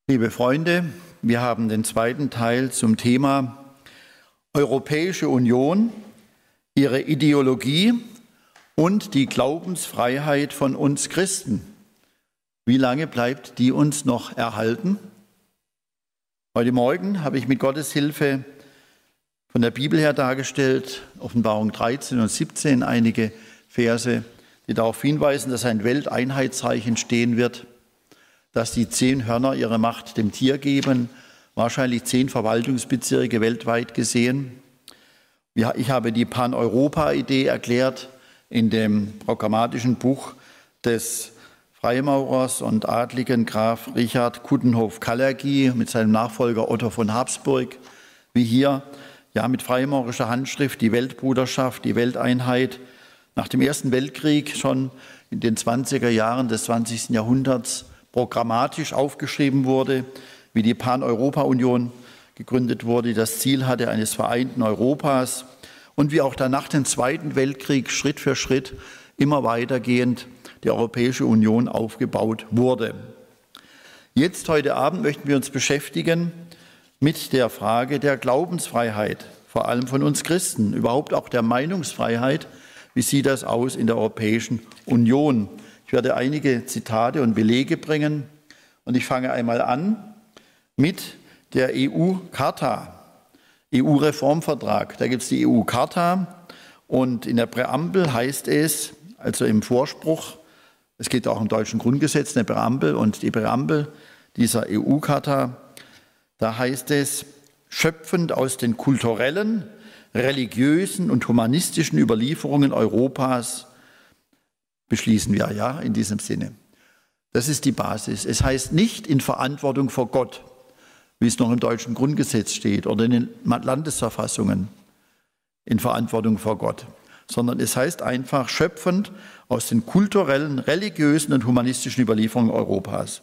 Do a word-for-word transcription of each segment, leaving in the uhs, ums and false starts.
Liebe Freunde, wir haben den zweiten Teil zum Thema Europäische Union, ihre Ideologie und die Glaubensfreiheit von uns Christen. Wie lange bleibt die uns noch erhalten? Heute Morgen habe ich mit Gottes Hilfe von der Bibel her dargestellt, Offenbarung dreizehn und siebzehn, einige Verse, die darauf hinweisen, dass ein Welteinheitsreich entstehen wird, dass die zehn Hörner ihre Macht dem Tier geben, wahrscheinlich zehn Verwaltungsbezirke weltweit gesehen. Ich habe die Pan-Europa-Idee erklärt in dem programmatischen Buch des Freimaurers und Adligen Graf Richard Coudenhove-Kalergi mit seinem Nachfolger Otto von Habsburg, wie hier ja mit freimaurischer Handschrift die Weltbruderschaft, die Welteinheit nach dem Ersten Weltkrieg schon in den zwanziger Jahren des zwanzigsten Jahrhunderts programmatisch aufgeschrieben wurde, wie die Pan-Europa-Union gegründet wurde, die das Ziel hatte eines vereinten Europas und wie auch dann nach dem Zweiten Weltkrieg Schritt für Schritt immer weitergehend die Europäische Union aufgebaut wurde. Jetzt, heute Abend, möchten wir uns beschäftigen mit der Frage der Glaubensfreiheit, vor allem von uns Christen, überhaupt auch der Meinungsfreiheit. Wie sieht das aus in der Europäischen Union? Ich werde einige Zitate und Belege bringen und ich fange einmal an mit der E U-Charta, E U-Reformvertrag. Da gibt es die E U-Charta und in der Präambel heißt es, also im Vorspruch, es geht auch im deutschen Grundgesetz, eine Präambel und die Präambel dieser E U-Charta, da heißt es, schöpfend aus den kulturellen, religiösen und humanistischen Überlieferungen Europas beschließen wir, ja, in diesem Sinne. Das ist die Basis. Es heißt nicht in Verantwortung vor Gott, wie es noch im deutschen Grundgesetz steht oder in den Landesverfassungen, in Verantwortung vor Gott, sondern es heißt einfach schöpfend aus den kulturellen, religiösen und humanistischen Überlieferungen Europas,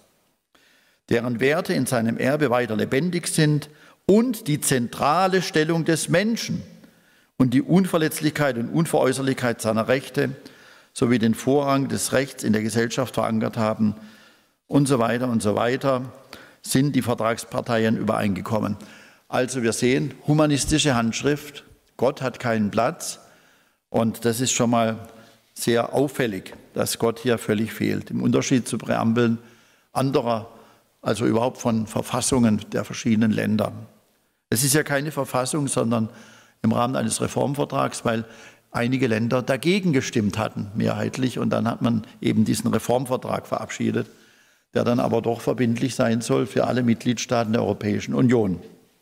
deren Werte in seinem Erbe weiter lebendig sind und die zentrale Stellung des Menschen und die Unverletzlichkeit und Unveräußerlichkeit seiner Rechte sowie den Vorrang des Rechts in der Gesellschaft verankert haben und so weiter und so weiter, sind die Vertragsparteien übereingekommen. Also wir sehen, humanistische Handschrift, Gott hat keinen Platz und das ist schon mal sehr auffällig, dass Gott hier völlig fehlt, im Unterschied zu Präambeln anderer, also überhaupt von Verfassungen der verschiedenen Länder. Es ist ja keine Verfassung, sondern im Rahmen eines Reformvertrags, weil einige Länder dagegen gestimmt hatten, mehrheitlich. Und dann hat man eben diesen Reformvertrag verabschiedet, der dann aber doch verbindlich sein soll für alle Mitgliedstaaten der Europäischen Union.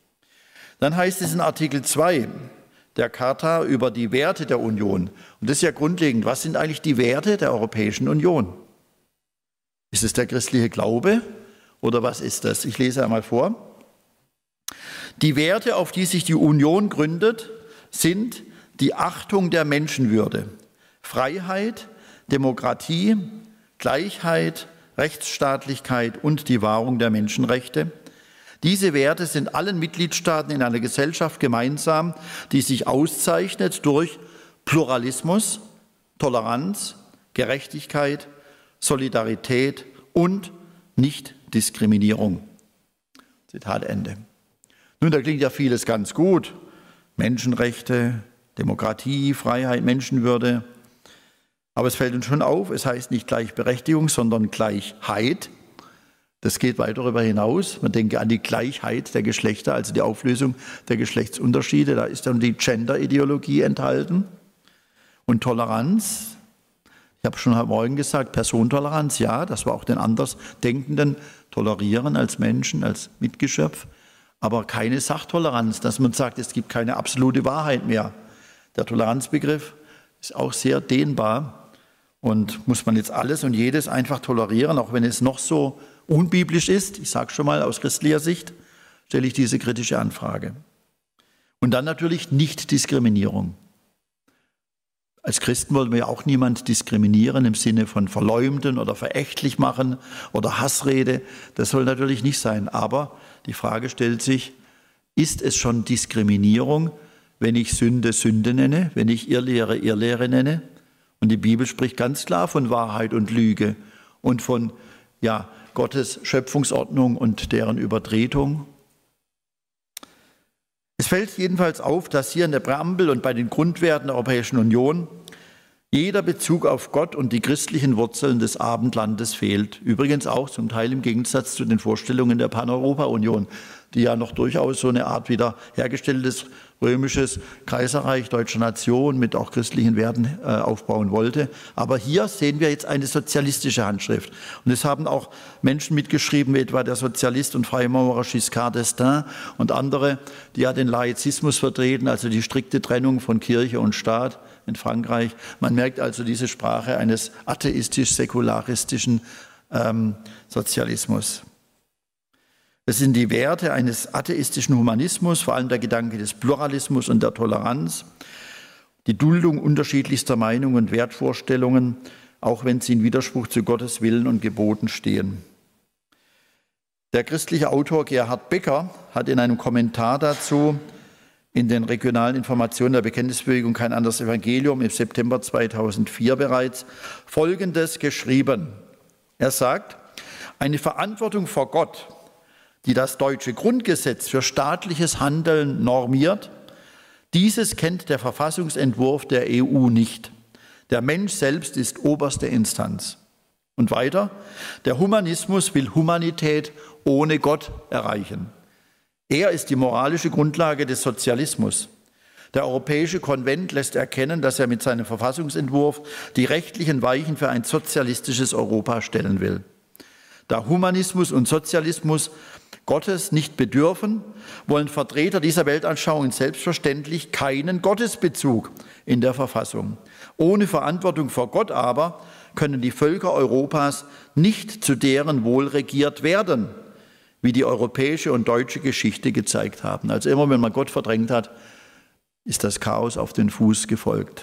Dann heißt es in Artikel zwei der Charta über die Werte der Union. Und das ist ja grundlegend. Was sind eigentlich die Werte der Europäischen Union? Ist es der christliche Glaube oder was ist das? Ich lese einmal vor. Die Werte, auf die sich die Union gründet, sind die Achtung der Menschenwürde, Freiheit, Demokratie, Gleichheit, Rechtsstaatlichkeit und die Wahrung der Menschenrechte. Diese Werte sind allen Mitgliedstaaten in einer Gesellschaft gemeinsam, die sich auszeichnet durch Pluralismus, Toleranz, Gerechtigkeit, Solidarität und Nichtdiskriminierung. Zitat Ende. Nun, da klingt ja vieles ganz gut. Menschenrechte, Demokratie, Freiheit, Menschenwürde. Aber es fällt uns schon auf, es heißt nicht Gleichberechtigung, sondern Gleichheit. Das geht weit darüber hinaus. Man denke an die Gleichheit der Geschlechter, also die Auflösung der Geschlechtsunterschiede. Da ist dann die Gender-Ideologie enthalten. Und Toleranz, ich habe schon heute Morgen gesagt, Personentoleranz, ja, dass wir auch den Andersdenkenden tolerieren als Menschen, als Mitgeschöpf. Aber keine Sachtoleranz, dass man sagt, es gibt keine absolute Wahrheit mehr. Der Toleranzbegriff ist auch sehr dehnbar und muss man jetzt alles und jedes einfach tolerieren, auch wenn es noch so unbiblisch ist. Ich sage schon mal, aus christlicher Sicht stelle ich diese kritische Anfrage. Und dann natürlich Nichtdiskriminierung. Als Christen wollen wir ja auch niemand diskriminieren im Sinne von verleumden oder verächtlich machen oder Hassrede. Das soll natürlich nicht sein. Aber die Frage stellt sich, ist es schon Diskriminierung, wenn ich Sünde Sünde nenne, wenn ich Irrlehre Irrlehre nenne? Und die Bibel spricht ganz klar von Wahrheit und Lüge und von ja, Gottes Schöpfungsordnung und deren Übertretung. Es fällt jedenfalls auf, dass hier in der Präambel und bei den Grundwerten der Europäischen Union jeder Bezug auf Gott und die christlichen Wurzeln des Abendlandes fehlt. Übrigens auch zum Teil im Gegensatz zu den Vorstellungen der Pan-Europa-Union, die ja noch durchaus so eine Art wiederhergestelltes römisches Kaiserreich deutscher Nation mit auch christlichen Werten äh, aufbauen wollte. Aber hier sehen wir jetzt eine sozialistische Handschrift. Und es haben auch Menschen mitgeschrieben, wie etwa der Sozialist und Freimaurer Giscard d'Estaing und andere, die ja den Laizismus vertreten, also die strikte Trennung von Kirche und Staat in Frankreich. Man merkt also diese Sprache eines atheistisch-säkularistischen ähm, Sozialismus. Es sind die Werte eines atheistischen Humanismus, vor allem der Gedanke des Pluralismus und der Toleranz, die Duldung unterschiedlichster Meinungen und Wertvorstellungen, auch wenn sie in Widerspruch zu Gottes Willen und Geboten stehen. Der christliche Autor Gerhard Becker hat in einem Kommentar dazu in den regionalen Informationen der Bekenntnisbewegung Kein anderes Evangelium im September zweitausendvier bereits Folgendes geschrieben. Er sagt, eine Verantwortung vor Gott, die das deutsche Grundgesetz für staatliches Handeln normiert, dieses kennt der Verfassungsentwurf der E U nicht. Der Mensch selbst ist oberste Instanz. Und weiter, der Humanismus will Humanität ohne Gott erreichen. Er ist die moralische Grundlage des Sozialismus. Der Europäische Konvent lässt erkennen, dass er mit seinem Verfassungsentwurf die rechtlichen Weichen für ein sozialistisches Europa stellen will. Da Humanismus und Sozialismus Gottes nicht bedürfen, wollen Vertreter dieser Weltanschauung selbstverständlich keinen Gottesbezug in der Verfassung. Ohne Verantwortung vor Gott aber können die Völker Europas nicht zu deren Wohl regiert werden, wie die europäische und deutsche Geschichte gezeigt haben. Also immer, wenn man Gott verdrängt hat, ist das Chaos auf den Fuß gefolgt.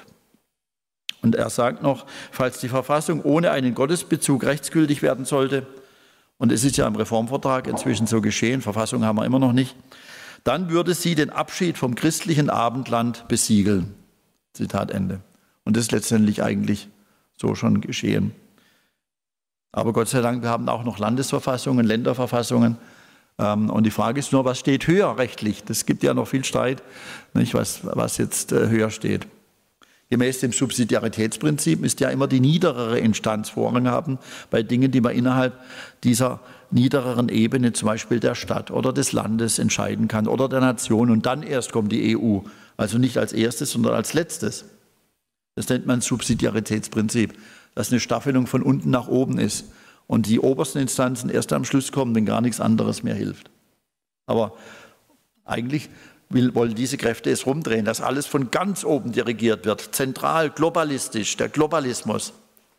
Und er sagt noch, falls die Verfassung ohne einen Gottesbezug rechtsgültig werden sollte, und es ist ja im Reformvertrag inzwischen so geschehen, Verfassung haben wir immer noch nicht, dann würde sie den Abschied vom christlichen Abendland besiegeln. Zitat Ende. Und das ist letztendlich eigentlich so schon geschehen. Aber Gott sei Dank, wir haben auch noch Landesverfassungen, Länderverfassungen. Und die Frage ist nur, was steht höher rechtlich? Das gibt ja noch viel Streit, nicht, was, was jetzt höher steht. Gemäß dem Subsidiaritätsprinzip ist ja immer die niederere Instanz Vorrang haben bei Dingen, die man innerhalb dieser niedereren Ebene, zum Beispiel der Stadt oder des Landes, entscheiden kann oder der Nation. Und dann erst kommt die E U. Also nicht als erstes, sondern als letztes. Das nennt man Subsidiaritätsprinzip, dass eine Staffelung von unten nach oben ist und die obersten Instanzen erst am Schluss kommen, wenn gar nichts anderes mehr hilft. Aber eigentlich will, wollen diese Kräfte es rumdrehen, dass alles von ganz oben dirigiert wird, zentral, globalistisch, der Globalismus.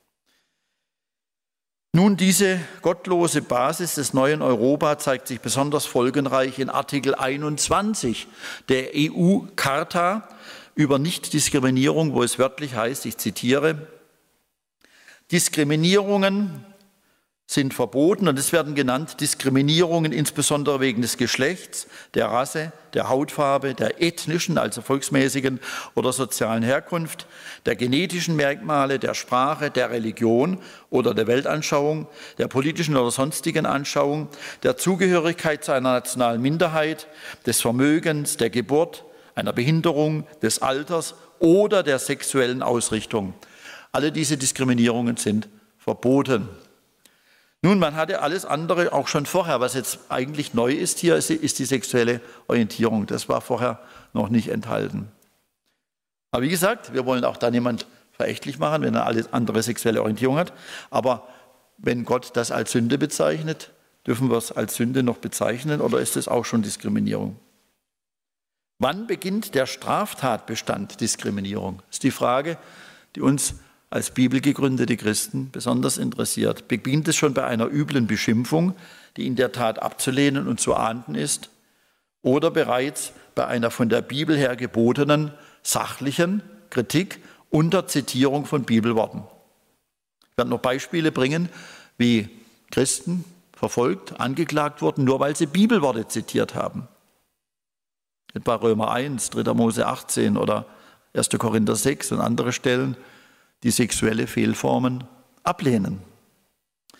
Nun, diese gottlose Basis des neuen Europa zeigt sich besonders folgenreich in Artikel einundzwanzig der E U-Charta über Nichtdiskriminierung, wo es wörtlich heißt, ich zitiere, Diskriminierungen sind verboten und es werden genannt Diskriminierungen insbesondere wegen des Geschlechts, der Rasse, der Hautfarbe, der ethnischen, also volksmäßigen oder sozialen Herkunft, der genetischen Merkmale, der Sprache, der Religion oder der Weltanschauung, der politischen oder sonstigen Anschauung, der Zugehörigkeit zu einer nationalen Minderheit, des Vermögens, der Geburt, einer Behinderung, des Alters oder der sexuellen Ausrichtung. Alle diese Diskriminierungen sind verboten. Nun, man hatte alles andere auch schon vorher. Was jetzt eigentlich neu ist hier, ist die sexuelle Orientierung. Das war vorher noch nicht enthalten. Aber wie gesagt, wir wollen auch da niemand verächtlich machen, wenn er alles andere sexuelle Orientierung hat. Aber wenn Gott das als Sünde bezeichnet, dürfen wir es als Sünde noch bezeichnen oder ist es auch schon Diskriminierung? Wann beginnt der Straftatbestand Diskriminierung? Das ist die Frage, die uns als bibelgegründete Christen besonders interessiert. Beginnt es schon bei einer üblen Beschimpfung, die in der Tat abzulehnen und zu ahnden ist, oder bereits bei einer von der Bibel her gebotenen sachlichen Kritik unter Zitierung von Bibelworten? Ich werde noch Beispiele bringen, wie Christen verfolgt, angeklagt wurden, nur weil sie Bibelworte zitiert haben. Etwa Römer eins, dritter Mose achtzehn oder erster Korinther sechs und andere Stellen, die sexuelle Fehlformen ablehnen.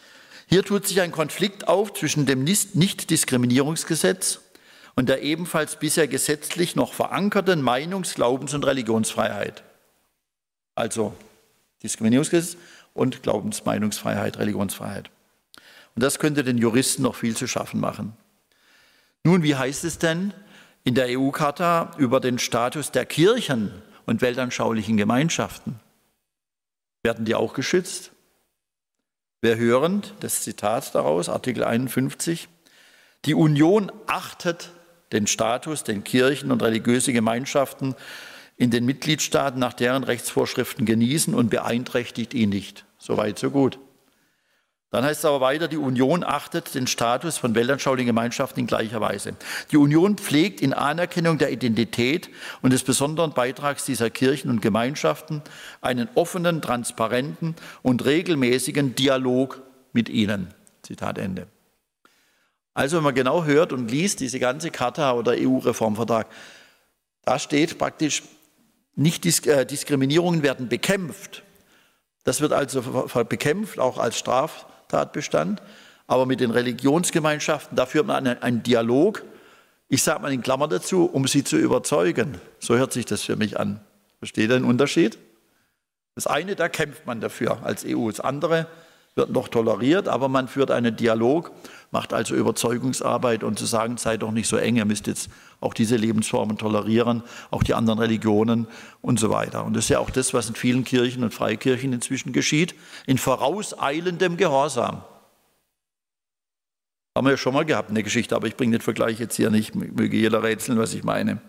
Hier tut sich ein Konflikt auf zwischen dem Nichtdiskriminierungsgesetz und der ebenfalls bisher gesetzlich noch verankerten Meinungs-, Glaubens- und Religionsfreiheit. Also Diskriminierungsgesetz und Glaubens-, Meinungsfreiheit, Religionsfreiheit. Und das könnte den Juristen noch viel zu schaffen machen. Nun, wie heißt es denn in der E U-Charta über den Status der Kirchen und weltanschaulichen Gemeinschaften? Werden die auch geschützt? Wir hören das Zitat daraus, Artikel einundfünfzig, die Union achtet den Status, den Kirchen und religiöse Gemeinschaften in den Mitgliedstaaten nach deren Rechtsvorschriften genießen und beeinträchtigt ihn nicht. Soweit, so gut. Dann heißt es aber weiter, die Union achtet den Status von weltanschaulichen Gemeinschaften in gleicher Weise. Die Union pflegt in Anerkennung der Identität und des besonderen Beitrags dieser Kirchen und Gemeinschaften einen offenen, transparenten und regelmäßigen Dialog mit ihnen. Zitat Ende. Also wenn man genau hört und liest, diese ganze Charta oder E U-Reformvertrag, da steht praktisch, nicht Diskriminierungen werden bekämpft. Das wird also bekämpft, auch als Straftatbestand. Aber mit den Religionsgemeinschaften, da führt man einen, einen Dialog, ich sage mal in Klammern dazu, um sie zu überzeugen. So hört sich das für mich an. Versteht ihr den Unterschied? Das eine, da kämpft man dafür als E U. Das andere wird noch toleriert, aber man führt einen Dialog, macht also Überzeugungsarbeit und zu sagen, seid doch nicht so eng, ihr müsst jetzt auch diese Lebensformen tolerieren, auch die anderen Religionen und so weiter. Und das ist ja auch das, was in vielen Kirchen und Freikirchen inzwischen geschieht, in vorauseilendem Gehorsam. Haben wir ja schon mal gehabt, eine Geschichte, aber ich bringe den Vergleich jetzt hier nicht, möge jeder rätseln, was ich meine.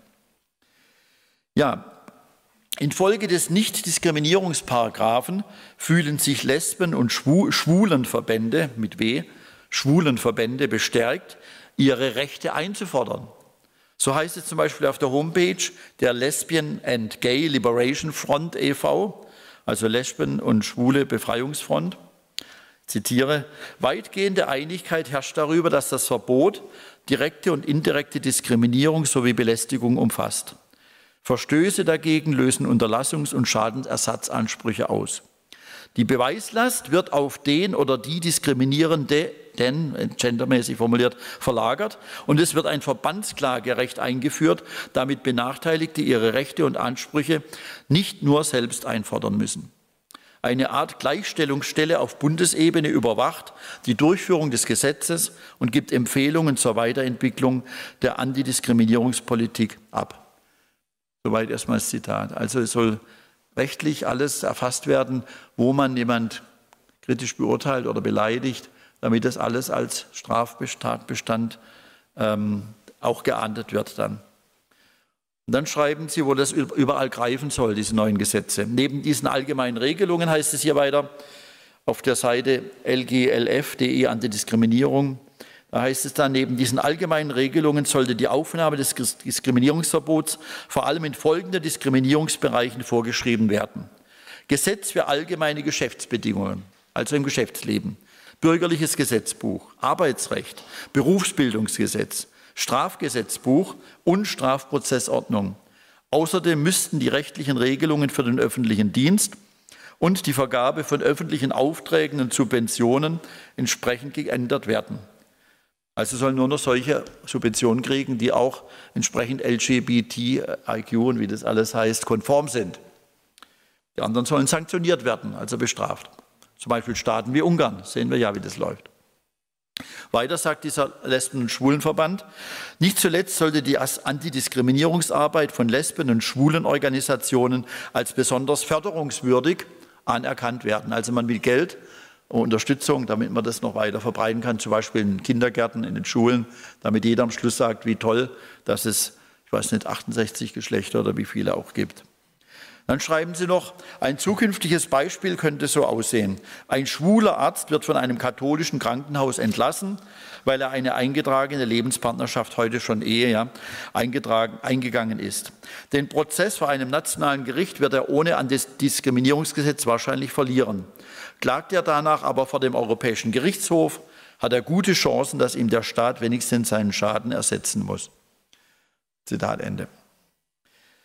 Ja, infolge des Nichtdiskriminierungsparagraphen fühlen sich Lesben- und Schwulenverbände, mit W, Schwulenverbände bestärkt, ihre Rechte einzufordern. So heißt es zum Beispiel auf der Homepage der Lesbian and Gay Liberation Front e V, also Lesben- und Schwule Befreiungsfront. Ich zitiere, weitgehende Einigkeit herrscht darüber, dass das Verbot direkte und indirekte Diskriminierung sowie Belästigung umfasst. Verstöße dagegen lösen Unterlassungs- und Schadensersatzansprüche aus. Die Beweislast wird auf den oder die Diskriminierende, den, gendermäßig formuliert, verlagert und es wird ein Verbandsklagerecht eingeführt, damit Benachteiligte ihre Rechte und Ansprüche nicht nur selbst einfordern müssen. Eine Art Gleichstellungsstelle auf Bundesebene überwacht die Durchführung des Gesetzes und gibt Empfehlungen zur Weiterentwicklung der Antidiskriminierungspolitik ab. Soweit erstmal das Zitat. Also es soll rechtlich alles erfasst werden, wo man jemand kritisch beurteilt oder beleidigt, damit das alles als Straftatbestand ähm, auch geahndet wird dann. Und dann schreiben Sie, wo das überall greifen soll, diese neuen Gesetze. Neben diesen allgemeinen Regelungen heißt es hier weiter auf der Seite L G L F punkt de Antidiskriminierung. Da heißt es dann, neben diesen allgemeinen Regelungen sollte die Aufnahme des Diskriminierungsverbots vor allem in folgenden Diskriminierungsbereichen vorgeschrieben werden. Gesetz für allgemeine Geschäftsbedingungen, also im Geschäftsleben, bürgerliches Gesetzbuch, Arbeitsrecht, Berufsbildungsgesetz, Strafgesetzbuch und Strafprozessordnung. Außerdem müssten die rechtlichen Regelungen für den öffentlichen Dienst und die Vergabe von öffentlichen Aufträgen und Subventionen entsprechend geändert werden. Also sollen nur noch solche Subventionen kriegen, die auch entsprechend L G B T I Q und wie das alles heißt, konform sind. Die anderen sollen sanktioniert werden, also bestraft. Zum Beispiel Staaten wie Ungarn, sehen wir ja, wie das läuft. Weiter sagt dieser Lesben- und Schwulenverband, nicht zuletzt sollte die Antidiskriminierungsarbeit von Lesben- und Schwulenorganisationen als besonders förderungswürdig anerkannt werden. Also man will Geld, Unterstützung, damit man das noch weiter verbreiten kann, zum Beispiel in Kindergärten, in den Schulen, damit jeder am Schluss sagt, wie toll, dass es, ich weiß nicht, achtundsechzig Geschlechter oder wie viele auch gibt. Dann schreiben Sie noch, ein zukünftiges Beispiel könnte so aussehen. Ein schwuler Arzt wird von einem katholischen Krankenhaus entlassen, weil er eine eingetragene Lebenspartnerschaft, heute schon Ehe, ja, eingetragen, eingegangen ist. Den Prozess vor einem nationalen Gericht wird er ohne Antidiskriminierungsgesetz wahrscheinlich verlieren. Klagt er danach aber vor dem Europäischen Gerichtshof, hat er gute Chancen, dass ihm der Staat wenigstens seinen Schaden ersetzen muss. Zitat Ende.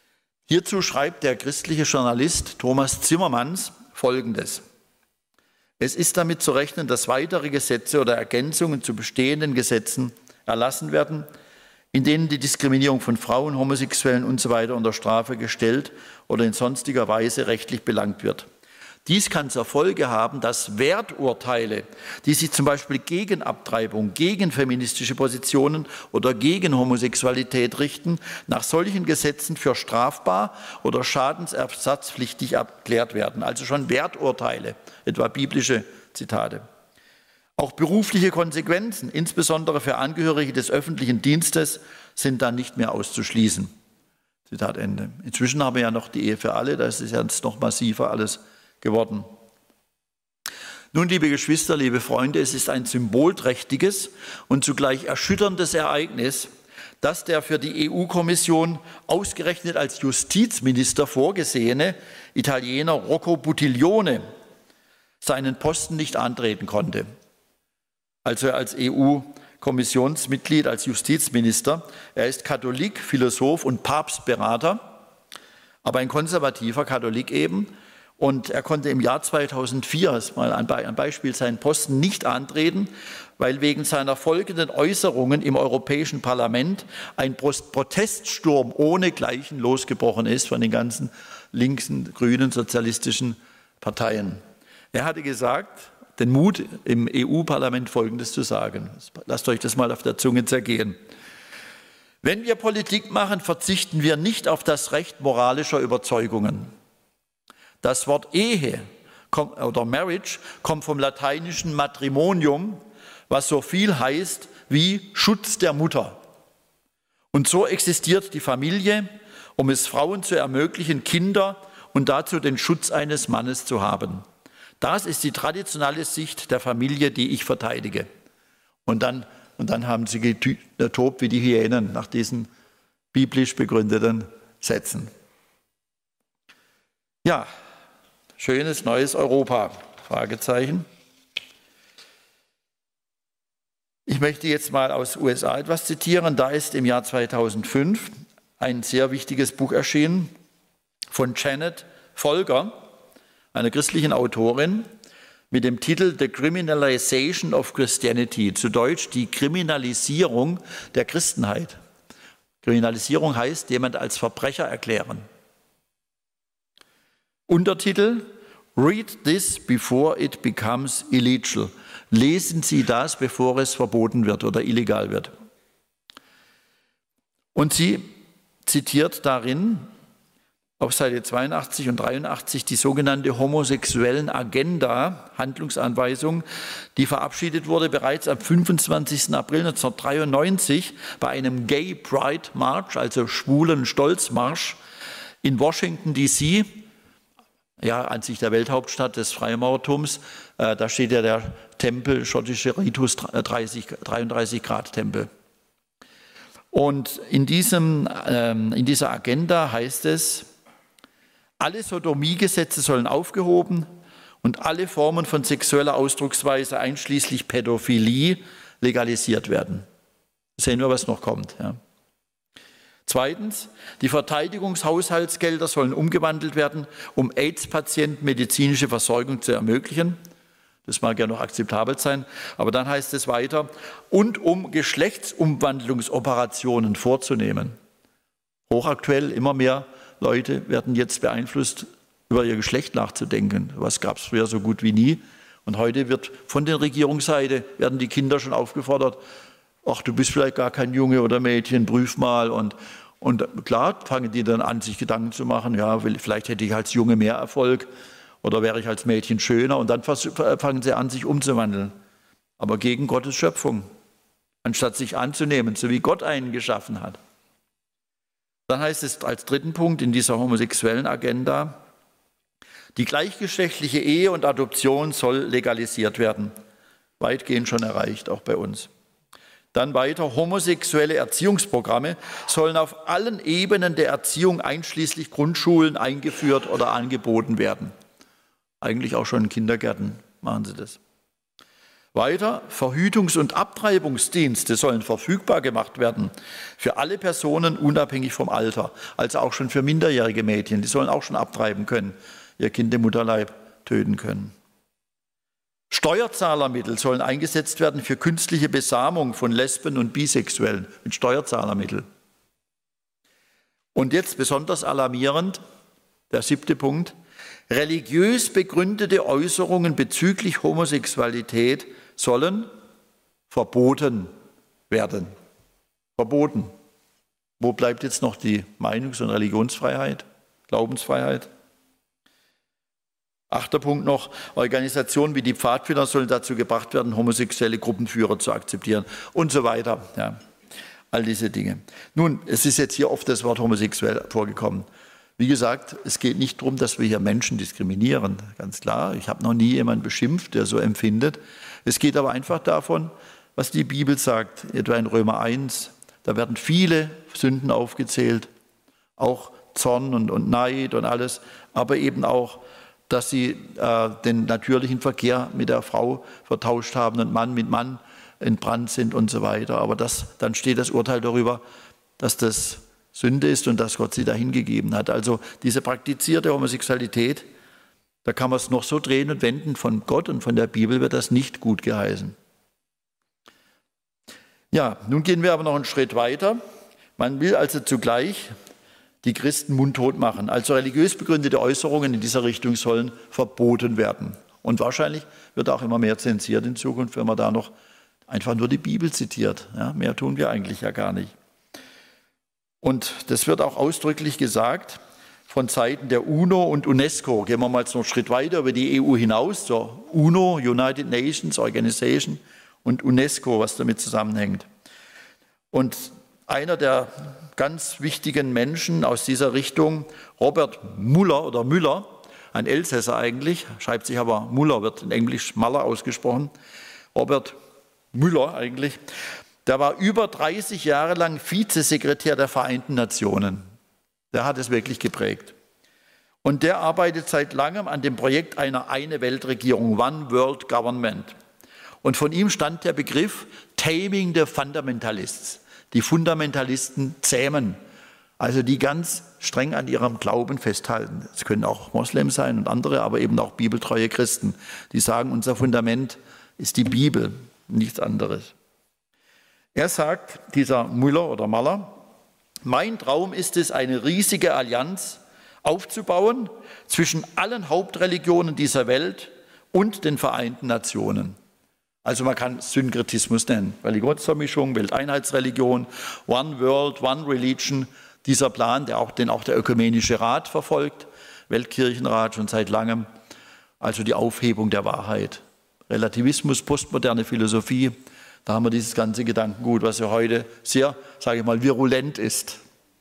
Hierzu schreibt der christliche Journalist Thomas Zimmermanns Folgendes. Es ist damit zu rechnen, dass weitere Gesetze oder Ergänzungen zu bestehenden Gesetzen erlassen werden, in denen die Diskriminierung von Frauen, Homosexuellen usw. unter Strafe gestellt oder in sonstiger Weise rechtlich belangt wird. Dies kann zur Folge haben, dass Werturteile, die sich zum Beispiel gegen Abtreibung, gegen feministische Positionen oder gegen Homosexualität richten, nach solchen Gesetzen für strafbar oder schadensersatzpflichtig erklärt werden. Also schon Werturteile, etwa biblische Zitate. Auch berufliche Konsequenzen, insbesondere für Angehörige des öffentlichen Dienstes, sind dann nicht mehr auszuschließen. Zitat Ende. Inzwischen haben wir ja noch die Ehe für alle, da ist es jetzt noch massiver alles geworden. Nun, liebe Geschwister, liebe Freunde, es ist ein symbolträchtiges und zugleich erschütterndes Ereignis, dass der für die E U-Kommission ausgerechnet als Justizminister vorgesehene Italiener Rocco Buttiglione seinen Posten nicht antreten konnte. Also als E U-Kommissionsmitglied, als Justizminister. Er ist Katholik, Philosoph und Papstberater, aber ein konservativer Katholik eben. Und er konnte im Jahr zweitausendvier, das ist mal ein Beispiel, seinen Posten nicht antreten, weil wegen seiner folgenden Äußerungen im Europäischen Parlament ein Proteststurm ohnegleichen losgebrochen ist von den ganzen linken, grünen, sozialistischen Parteien. Er hatte gesagt, den Mut im E U-Parlament Folgendes zu sagen. Lasst euch das mal auf der Zunge zergehen. Wenn wir Politik machen, verzichten wir nicht auf das Recht moralischer Überzeugungen. Das Wort Ehe oder Marriage kommt vom lateinischen Matrimonium, was so viel heißt wie Schutz der Mutter. Und so existiert die Familie, um es Frauen zu ermöglichen, Kinder und dazu den Schutz eines Mannes zu haben. Das ist die traditionelle Sicht der Familie, die ich verteidige. Und dann, und dann haben sie getobt wie die Hyänen nach diesen biblisch begründeten Sätzen. Ja, schönes neues Europa, Fragezeichen. Ich möchte jetzt mal aus U S A etwas zitieren. Da ist im Jahr zweitausendfünf ein sehr wichtiges Buch erschienen von Janet Folger, einer christlichen Autorin, mit dem Titel The Criminalization of Christianity, zu Deutsch die Kriminalisierung der Christenheit. Kriminalisierung heißt, jemand als Verbrecher erklären. Untertitel: Read this before it becomes illegal. Lesen Sie das, bevor es verboten wird oder illegal wird. Und sie zitiert darin auf Seite zweiundachtzig und dreiundachtzig die sogenannte homosexuellen Agenda, Handlungsanweisung, die verabschiedet wurde bereits am fünfundzwanzigsten April neunzehnhundertdreiundneunzig bei einem Gay Pride March, also schwulen Stolzmarsch in Washington D C, ja, an sich der Welthauptstadt des Freimaurertums. Äh, da steht ja der Tempel, schottische Ritus dreiunddreißig Grad Tempel. Und in, diesem, ähm, in dieser Agenda heißt es, alle Sodomiegesetze sollen aufgehoben und alle Formen von sexueller Ausdrucksweise, einschließlich Pädophilie, legalisiert werden. Sehen wir, was noch kommt. Ja. Zweitens, die Verteidigungshaushaltsgelder sollen umgewandelt werden, um AIDS-Patienten medizinische Versorgung zu ermöglichen. Das mag ja noch akzeptabel sein, aber dann heißt es weiter, und um Geschlechtsumwandlungsoperationen vorzunehmen. Hochaktuell, immer mehr Leute werden jetzt beeinflusst, über ihr Geschlecht nachzudenken. Was gab es früher so gut wie nie. Und heute wird von der Regierungsseite, werden die Kinder schon aufgefordert, ach, du bist vielleicht gar kein Junge oder Mädchen, prüf mal. Und, und klar fangen die dann an, sich Gedanken zu machen, ja, vielleicht hätte ich als Junge mehr Erfolg oder wäre ich als Mädchen schöner. Und dann fangen sie an, sich umzuwandeln. Aber gegen Gottes Schöpfung, anstatt sich anzunehmen, so wie Gott einen geschaffen hat. Dann heißt es als dritten Punkt in dieser homosexuellen Agenda, die gleichgeschlechtliche Ehe und Adoption soll legalisiert werden. Weitgehend schon erreicht, auch bei uns. Dann weiter, homosexuelle Erziehungsprogramme sollen auf allen Ebenen der Erziehung einschließlich Grundschulen eingeführt oder angeboten werden. Eigentlich auch schon in Kindergärten machen sie das. Weiter, Verhütungs- und Abtreibungsdienste sollen verfügbar gemacht werden für alle Personen unabhängig vom Alter, also auch schon für minderjährige Mädchen, die sollen auch schon abtreiben können, ihr Kind im Mutterleib töten können. Steuerzahlermittel sollen eingesetzt werden für künstliche Besamung von Lesben und Bisexuellen mit Steuerzahlermittel. Und jetzt besonders alarmierend, der siebte Punkt, religiös begründete Äußerungen bezüglich Homosexualität sollen verboten werden. Verboten. Wo bleibt jetzt noch die Meinungs- und Religionsfreiheit, Glaubensfreiheit? Achter Punkt noch, Organisationen wie die Pfadfinder sollen dazu gebracht werden, homosexuelle Gruppenführer zu akzeptieren und so weiter. Ja, all diese Dinge. Nun, es ist jetzt hier oft das Wort homosexuell vorgekommen. Wie gesagt, es geht nicht darum, dass wir hier Menschen diskriminieren, ganz klar. Ich habe noch nie jemanden beschimpft, der so empfindet. Es geht aber einfach davon, was die Bibel sagt, etwa in Römer eins. Da werden viele Sünden aufgezählt, auch Zorn und, und Neid und alles, aber eben auch, dass sie äh, den natürlichen Verkehr mit der Frau vertauscht haben und Mann mit Mann entbrannt sind und so weiter. Aber das, dann steht das Urteil darüber, dass das Sünde ist und dass Gott sie dahin gegeben hat. Also diese praktizierte Homosexualität, da kann man es noch so drehen und wenden, von Gott und von der Bibel wird das nicht gut geheißen. Ja, nun gehen wir aber noch einen Schritt weiter. Man will also zugleich die Christen mundtot machen. Also religiös begründete Äußerungen in dieser Richtung sollen verboten werden. Und wahrscheinlich wird auch immer mehr zensiert in Zukunft, wenn man da noch einfach nur die Bibel zitiert. Ja, mehr tun wir eigentlich ja gar nicht. Und das wird auch ausdrücklich gesagt von Seiten der UNO und UNESCO. Gehen wir mal jetzt noch einen Schritt weiter über die E U hinaus, zur UNO, United Nations Organization, und UNESCO, was damit zusammenhängt. Und einer der ganz wichtigen Menschen aus dieser Richtung, Robert Muller oder Müller, ein Elsässer eigentlich, schreibt sich aber Muller, wird in Englisch Muller ausgesprochen, Robert Müller eigentlich, der war über dreißig Jahre lang Vizesekretär der Vereinten Nationen. Der hat es wirklich geprägt. Und der arbeitet seit langem an dem Projekt einer Eine-Welt-Regierung, One World Government. Und von ihm stand der Begriff Taming the Fundamentalists. Die Fundamentalisten zähmen, also die ganz streng an ihrem Glauben festhalten. Es können auch Moslems sein und andere, aber eben auch bibeltreue Christen, die sagen, unser Fundament ist die Bibel, nichts anderes. Er sagt, dieser Müller oder Maller, mein Traum ist es, eine riesige Allianz aufzubauen zwischen allen Hauptreligionen dieser Welt und den Vereinten Nationen. Also man kann es Synkretismus nennen, Religionsvermischung, Welteinheitsreligion, One World, One Religion, dieser Plan, der auch, den auch der Ökumenische Rat verfolgt, Weltkirchenrat schon seit langem, also die Aufhebung der Wahrheit. Relativismus, postmoderne Philosophie, da haben wir dieses ganze Gedankengut, was ja heute sehr, sage ich mal, virulent ist.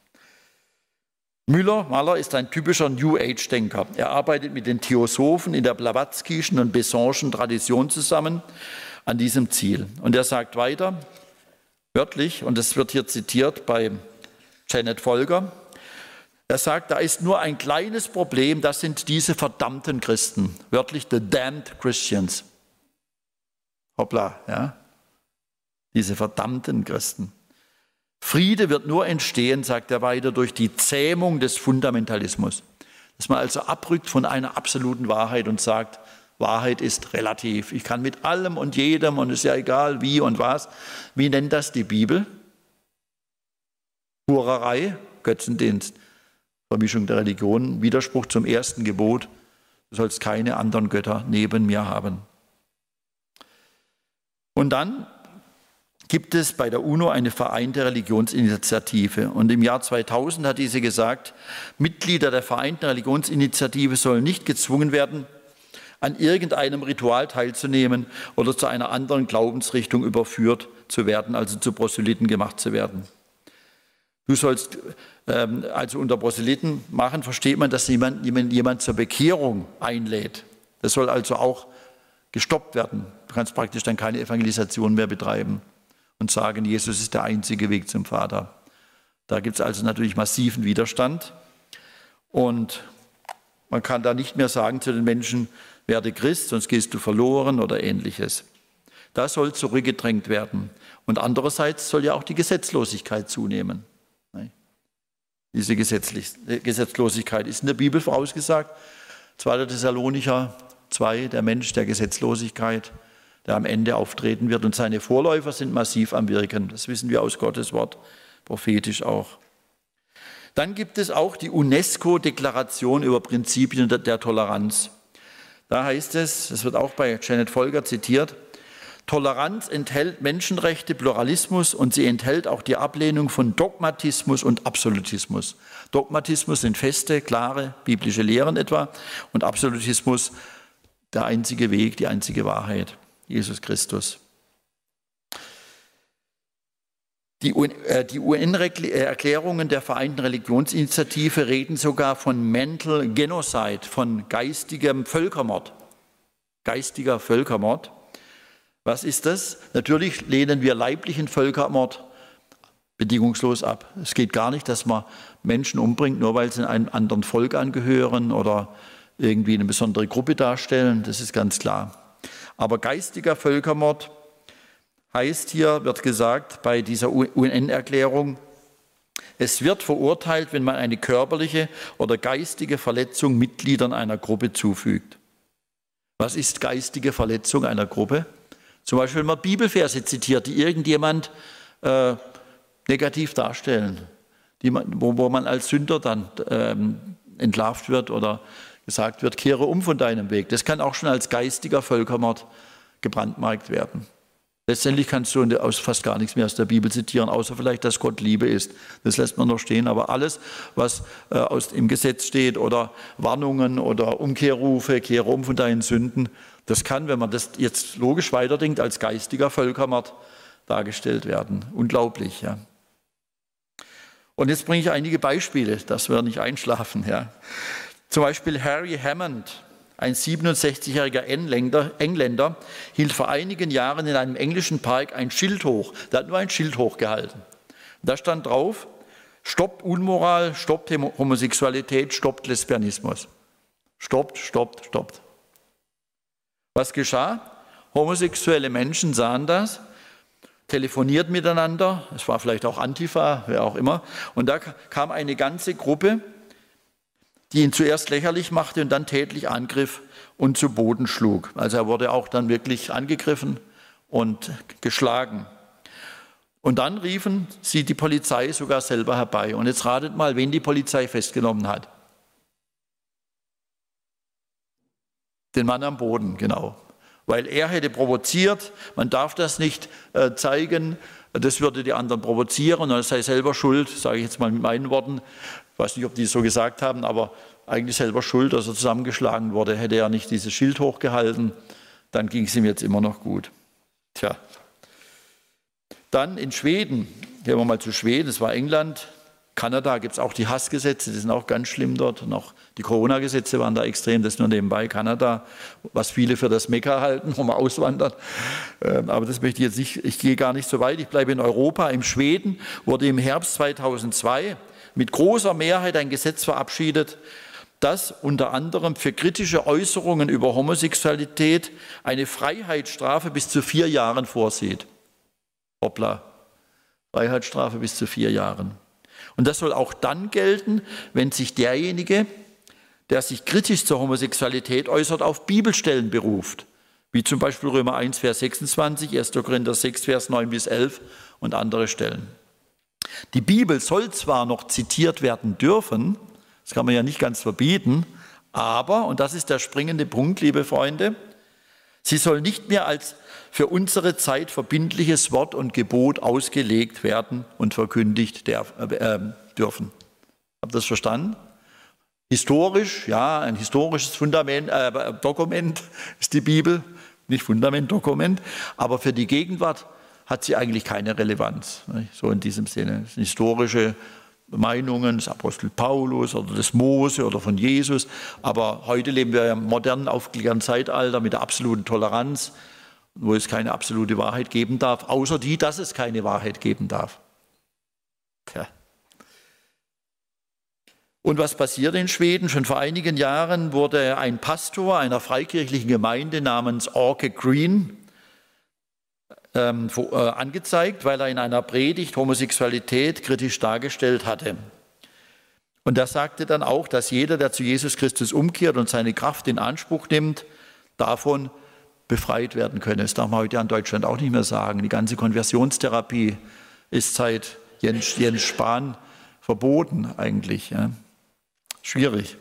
Müller, Maller, ist ein typischer New Age-Denker. Er arbeitet mit den Theosophen in der Blavatskischen und Besantschen Tradition zusammen an diesem Ziel. Und er sagt weiter, wörtlich, und das wird hier zitiert bei Janet Folger, er sagt, da ist nur ein kleines Problem, das sind diese verdammten Christen, wörtlich the damned Christians. Hoppla, ja, diese verdammten Christen. Friede wird nur entstehen, sagt er weiter, durch die Zähmung des Fundamentalismus. Dass man also abrückt von einer absoluten Wahrheit und sagt, Wahrheit ist relativ. Ich kann mit allem und jedem und es ist ja egal wie und was. Wie nennt das die Bibel? Hurerei, Götzendienst, Vermischung der Religionen, Widerspruch zum ersten Gebot. Du sollst keine anderen Götter neben mir haben. Und dann gibt es bei der UNO eine vereinte Religionsinitiative. Und im Jahr zweitausend hat diese gesagt, Mitglieder der vereinten Religionsinitiative sollen nicht gezwungen werden, an irgendeinem Ritual teilzunehmen oder zu einer anderen Glaubensrichtung überführt zu werden, also zu Proselyten gemacht zu werden. Du sollst, ähm, also unter Proselyten machen, versteht man, dass jemand, jemand, jemand zur Bekehrung einlädt. Das soll also auch gestoppt werden. Du kannst praktisch dann keine Evangelisation mehr betreiben und sagen, Jesus ist der einzige Weg zum Vater. Da gibt es also natürlich massiven Widerstand. Und man kann da nicht mehr sagen zu den Menschen, werde Christ, sonst gehst du verloren oder Ähnliches. Das soll zurückgedrängt werden. Und andererseits soll ja auch die Gesetzlosigkeit zunehmen. Diese Gesetzlosigkeit ist in der Bibel vorausgesagt. zweiter Thessalonicher zwei, der Mensch der Gesetzlosigkeit, der am Ende auftreten wird. Und seine Vorläufer sind massiv am Wirken. Das wissen wir aus Gottes Wort, prophetisch auch. Dann gibt es auch die UNESCO-Deklaration über Prinzipien der Toleranz. Da heißt es, das wird auch bei Janet Folger zitiert, Toleranz enthält Menschenrechte, Pluralismus und sie enthält auch die Ablehnung von Dogmatismus und Absolutismus. Dogmatismus sind feste, klare biblische Lehren etwa und Absolutismus der einzige Weg, die einzige Wahrheit, Jesus Christus. Die U N-Erklärungen der Vereinten Religionsinitiative reden sogar von Mental Genocide, von geistigem Völkermord. Geistiger Völkermord. Was ist das? Natürlich lehnen wir leiblichen Völkermord bedingungslos ab. Es geht gar nicht, dass man Menschen umbringt, nur weil sie einem anderen Volk angehören oder irgendwie eine besondere Gruppe darstellen. Das ist ganz klar. Aber geistiger Völkermord heißt hier, wird gesagt bei dieser U N-Erklärung, es wird verurteilt, wenn man eine körperliche oder geistige Verletzung Mitgliedern einer Gruppe zufügt. Was ist geistige Verletzung einer Gruppe? Zum Beispiel, wenn man Bibelverse zitiert, die irgendjemand äh, negativ darstellen, die man, wo, wo man als Sünder dann ähm, entlarvt wird oder gesagt wird, kehre um von deinem Weg. Das kann auch schon als geistiger Völkermord gebrandmarkt werden. Letztendlich kannst du aus fast gar nichts mehr aus der Bibel zitieren, außer vielleicht, dass Gott Liebe ist. Das lässt man noch stehen. Aber alles, was äh, aus, im Gesetz steht oder Warnungen oder Umkehrrufe, kehre um von deinen Sünden, das kann, wenn man das jetzt logisch weiterdenkt, als geistiger Völkermord dargestellt werden. Unglaublich, ja. Und jetzt bringe ich einige Beispiele, dass wir nicht einschlafen. Ja. Zum Beispiel Harry Hammond, ein siebenundsechzigjähriger Engländer, Engländer, hielt vor einigen Jahren in einem englischen Park ein Schild hoch. Der hat nur ein Schild hochgehalten. Da stand drauf, stoppt Unmoral, stoppt Homosexualität, stoppt Lesbianismus. Stoppt, stoppt, stoppt. Was geschah? Homosexuelle Menschen sahen das, telefonierten miteinander, es war vielleicht auch Antifa, wer auch immer, und da kam eine ganze Gruppe, die ihn zuerst lächerlich machte und dann tätlich angriff und zu Boden schlug. Also er wurde auch dann wirklich angegriffen und geschlagen. Und dann riefen sie die Polizei sogar selber herbei. Und jetzt ratet mal, wen die Polizei festgenommen hat. Den Mann am Boden, genau. Weil er hätte provoziert, man darf das nicht äh, zeigen, das würde die anderen provozieren und er sei selber schuld, sage ich jetzt mal mit meinen Worten. Ich weiß nicht, ob die es so gesagt haben, aber eigentlich selber schuld, dass er zusammengeschlagen wurde. Hätte er nicht dieses Schild hochgehalten, dann ging es ihm jetzt immer noch gut. Tja. Dann in Schweden, gehen wir mal zu Schweden, das war England. Kanada gibt es auch die Hassgesetze, die sind auch ganz schlimm dort. Und auch die Corona-Gesetze waren da extrem, das nur nebenbei. Kanada, was viele für das Mekka halten, wo man auswandert. Aber das möchte ich jetzt nicht, ich gehe gar nicht so weit, ich bleibe in Europa. Im Schweden wurde im Herbst zweitausendzwei mit großer Mehrheit ein Gesetz verabschiedet, das unter anderem für kritische Äußerungen über Homosexualität eine Freiheitsstrafe bis zu vier Jahren vorsieht. Hoppla, Freiheitsstrafe bis zu vier Jahren. Und das soll auch dann gelten, wenn sich derjenige, der sich kritisch zur Homosexualität äußert, auf Bibelstellen beruft. Wie zum Beispiel Römer eins, Vers sechsundzwanzig, erster Korinther sechs, Vers neun bis elf und andere Stellen. Die Bibel soll zwar noch zitiert werden dürfen, das kann man ja nicht ganz verbieten, aber, und das ist der springende Punkt, liebe Freunde, sie soll nicht mehr als für unsere Zeit verbindliches Wort und Gebot ausgelegt werden und verkündigt der, äh, dürfen. Habt ihr das verstanden? Historisch, ja, ein historisches Fundament, äh, Dokument ist die Bibel, nicht Fundament, Dokument, aber für die Gegenwart hat sie eigentlich keine Relevanz. Nicht? So in diesem Sinne. Das sind historische Meinungen des Apostel Paulus oder des Mose oder von Jesus, aber heute leben wir im modernen, aufgeklärten Zeitalter mit der absoluten Toleranz, wo es keine absolute Wahrheit geben darf, außer die, dass es keine Wahrheit geben darf. Tja. Und was passiert in Schweden? Schon vor einigen Jahren wurde ein Pastor einer freikirchlichen Gemeinde namens Orke Green ähm, äh, angezeigt, weil er in einer Predigt Homosexualität kritisch dargestellt hatte. Und er sagte dann auch, dass jeder, der zu Jesus Christus umkehrt und seine Kraft in Anspruch nimmt, davon befreit werden können. Das darf man heute in Deutschland auch nicht mehr sagen. Die ganze Konversionstherapie ist seit Jens, Jens Spahn verboten eigentlich. Ja. Schwierig.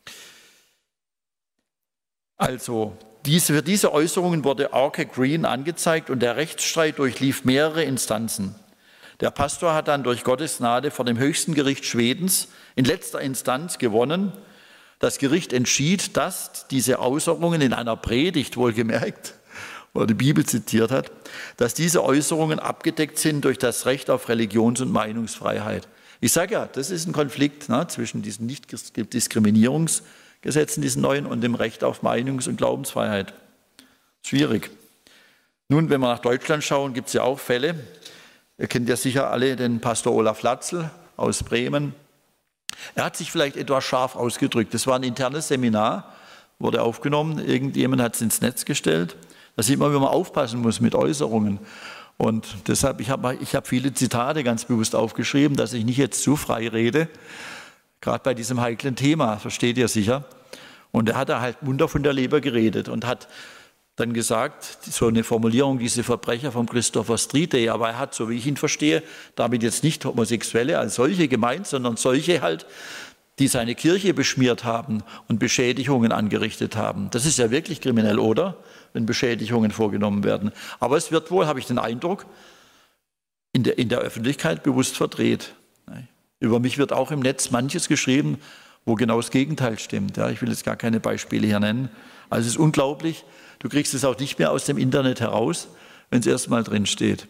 Also diese, für diese Äußerungen wurde Arke Green angezeigt und der Rechtsstreit durchlief mehrere Instanzen. Der Pastor hat dann durch Gottes Gnade vor dem höchsten Gericht Schwedens in letzter Instanz gewonnen. Das Gericht entschied, dass diese Äußerungen in einer Predigt, wohlgemerkt, wo er die Bibel zitiert hat, dass diese Äußerungen abgedeckt sind durch das Recht auf Religions- und Meinungsfreiheit. Ich sage ja, das ist ein Konflikt, ne, zwischen diesen Nichtdiskriminierungsgesetzen, diesen neuen, und dem Recht auf Meinungs- und Glaubensfreiheit. Schwierig. Nun, wenn wir nach Deutschland schauen, gibt es ja auch Fälle. Ihr kennt ja sicher alle den Pastor Olaf Latzel aus Bremen. Er hat sich vielleicht etwas scharf ausgedrückt. Das war ein internes Seminar, wurde aufgenommen, irgendjemand hat es ins Netz gestellt. Da sieht man, wie man aufpassen muss mit Äußerungen. Und deshalb, ich habe ich hab viele Zitate ganz bewusst aufgeschrieben, dass ich nicht jetzt zu frei rede, gerade bei diesem heiklen Thema, versteht ihr sicher. Und er hat da halt munter von der Leber geredet und hat dann gesagt, so eine Formulierung, diese Verbrecher vom Christopher Street Day, aber er hat, so wie ich ihn verstehe, damit jetzt nicht Homosexuelle als solche gemeint, sondern solche halt, die seine Kirche beschmiert haben und Beschädigungen angerichtet haben. Das ist ja wirklich kriminell, oder? Wenn Beschädigungen vorgenommen werden. Aber es wird wohl, habe ich den Eindruck, in der, in der Öffentlichkeit bewusst verdreht. Über mich wird auch im Netz manches geschrieben, wo genau das Gegenteil stimmt. Ja, ich will jetzt gar keine Beispiele hier nennen. Also es ist unglaublich. Du kriegst es auch nicht mehr aus dem Internet heraus, wenn es erst mal drin steht.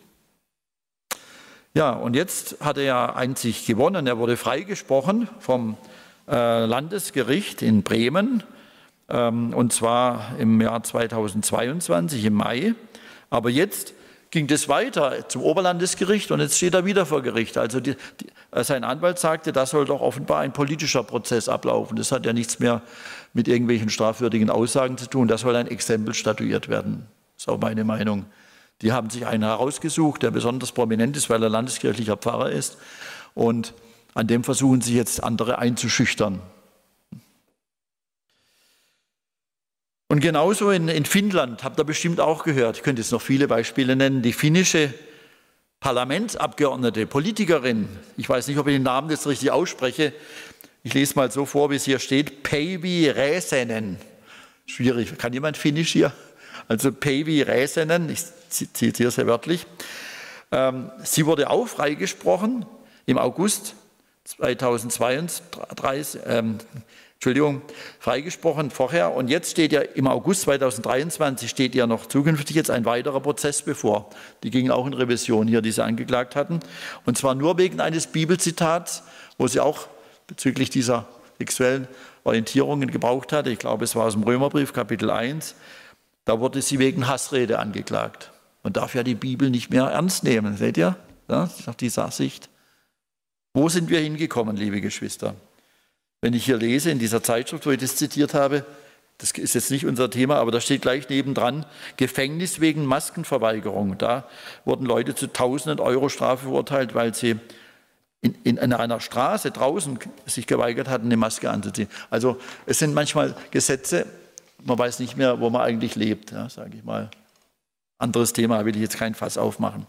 Ja, und jetzt hat er ja einzig gewonnen. Er wurde freigesprochen vom äh, Landesgericht in Bremen, ähm, und zwar im Jahr zweitausendzweiundzwanzig, im Mai. Aber jetzt ging das weiter zum Oberlandesgericht und jetzt steht er wieder vor Gericht. Also die, die, sein Anwalt sagte, da soll doch offenbar ein politischer Prozess ablaufen. Das hat ja nichts mehr mit irgendwelchen strafwürdigen Aussagen zu tun. Da soll ein Exempel statuiert werden. Das ist auch meine Meinung. Die haben sich einen herausgesucht, der besonders prominent ist, weil er landeskirchlicher Pfarrer ist. Und an dem versuchen sich jetzt andere einzuschüchtern. Und genauso in, in Finnland, habt ihr bestimmt auch gehört, ich könnte jetzt noch viele Beispiele nennen, die finnische Parlamentsabgeordnete, Politikerin, ich weiß nicht, ob ich den Namen jetzt richtig ausspreche, ich lese mal so vor, wie es hier steht, Päivi Räsänen. Schwierig, kann jemand Finnisch hier? Also Päivi Räsänen, ich zitiere sehr wörtlich. Ähm, sie wurde auch freigesprochen im August zweitausendzweiunddreißig, ähm, Entschuldigung, freigesprochen vorher. Und jetzt steht ja im August zweitausenddreiundzwanzig steht ja noch zukünftig jetzt ein weiterer Prozess bevor. Die gingen auch in Revision hier, die sie angeklagt hatten. Und zwar nur wegen eines Bibelzitats, wo sie auch bezüglich dieser sexuellen Orientierungen gebraucht hatte. Ich glaube, es war aus dem Römerbrief, Kapitel eins. Da wurde sie wegen Hassrede angeklagt. Man darf ja die Bibel nicht mehr ernst nehmen, seht ihr? Ja, nach dieser Sicht. Wo sind wir hingekommen, liebe Geschwister? Wenn ich hier lese, in dieser Zeitschrift, wo ich das zitiert habe, das ist jetzt nicht unser Thema, aber da steht gleich nebendran, Gefängnis wegen Maskenverweigerung. Da wurden Leute zu tausenden Euro Strafe verurteilt, weil sie in, in einer Straße draußen sich geweigert hatten, eine Maske anzuziehen. Also es sind manchmal Gesetze, man weiß nicht mehr, wo man eigentlich lebt, ja, sage ich mal. Anderes Thema, will ich jetzt kein Fass aufmachen.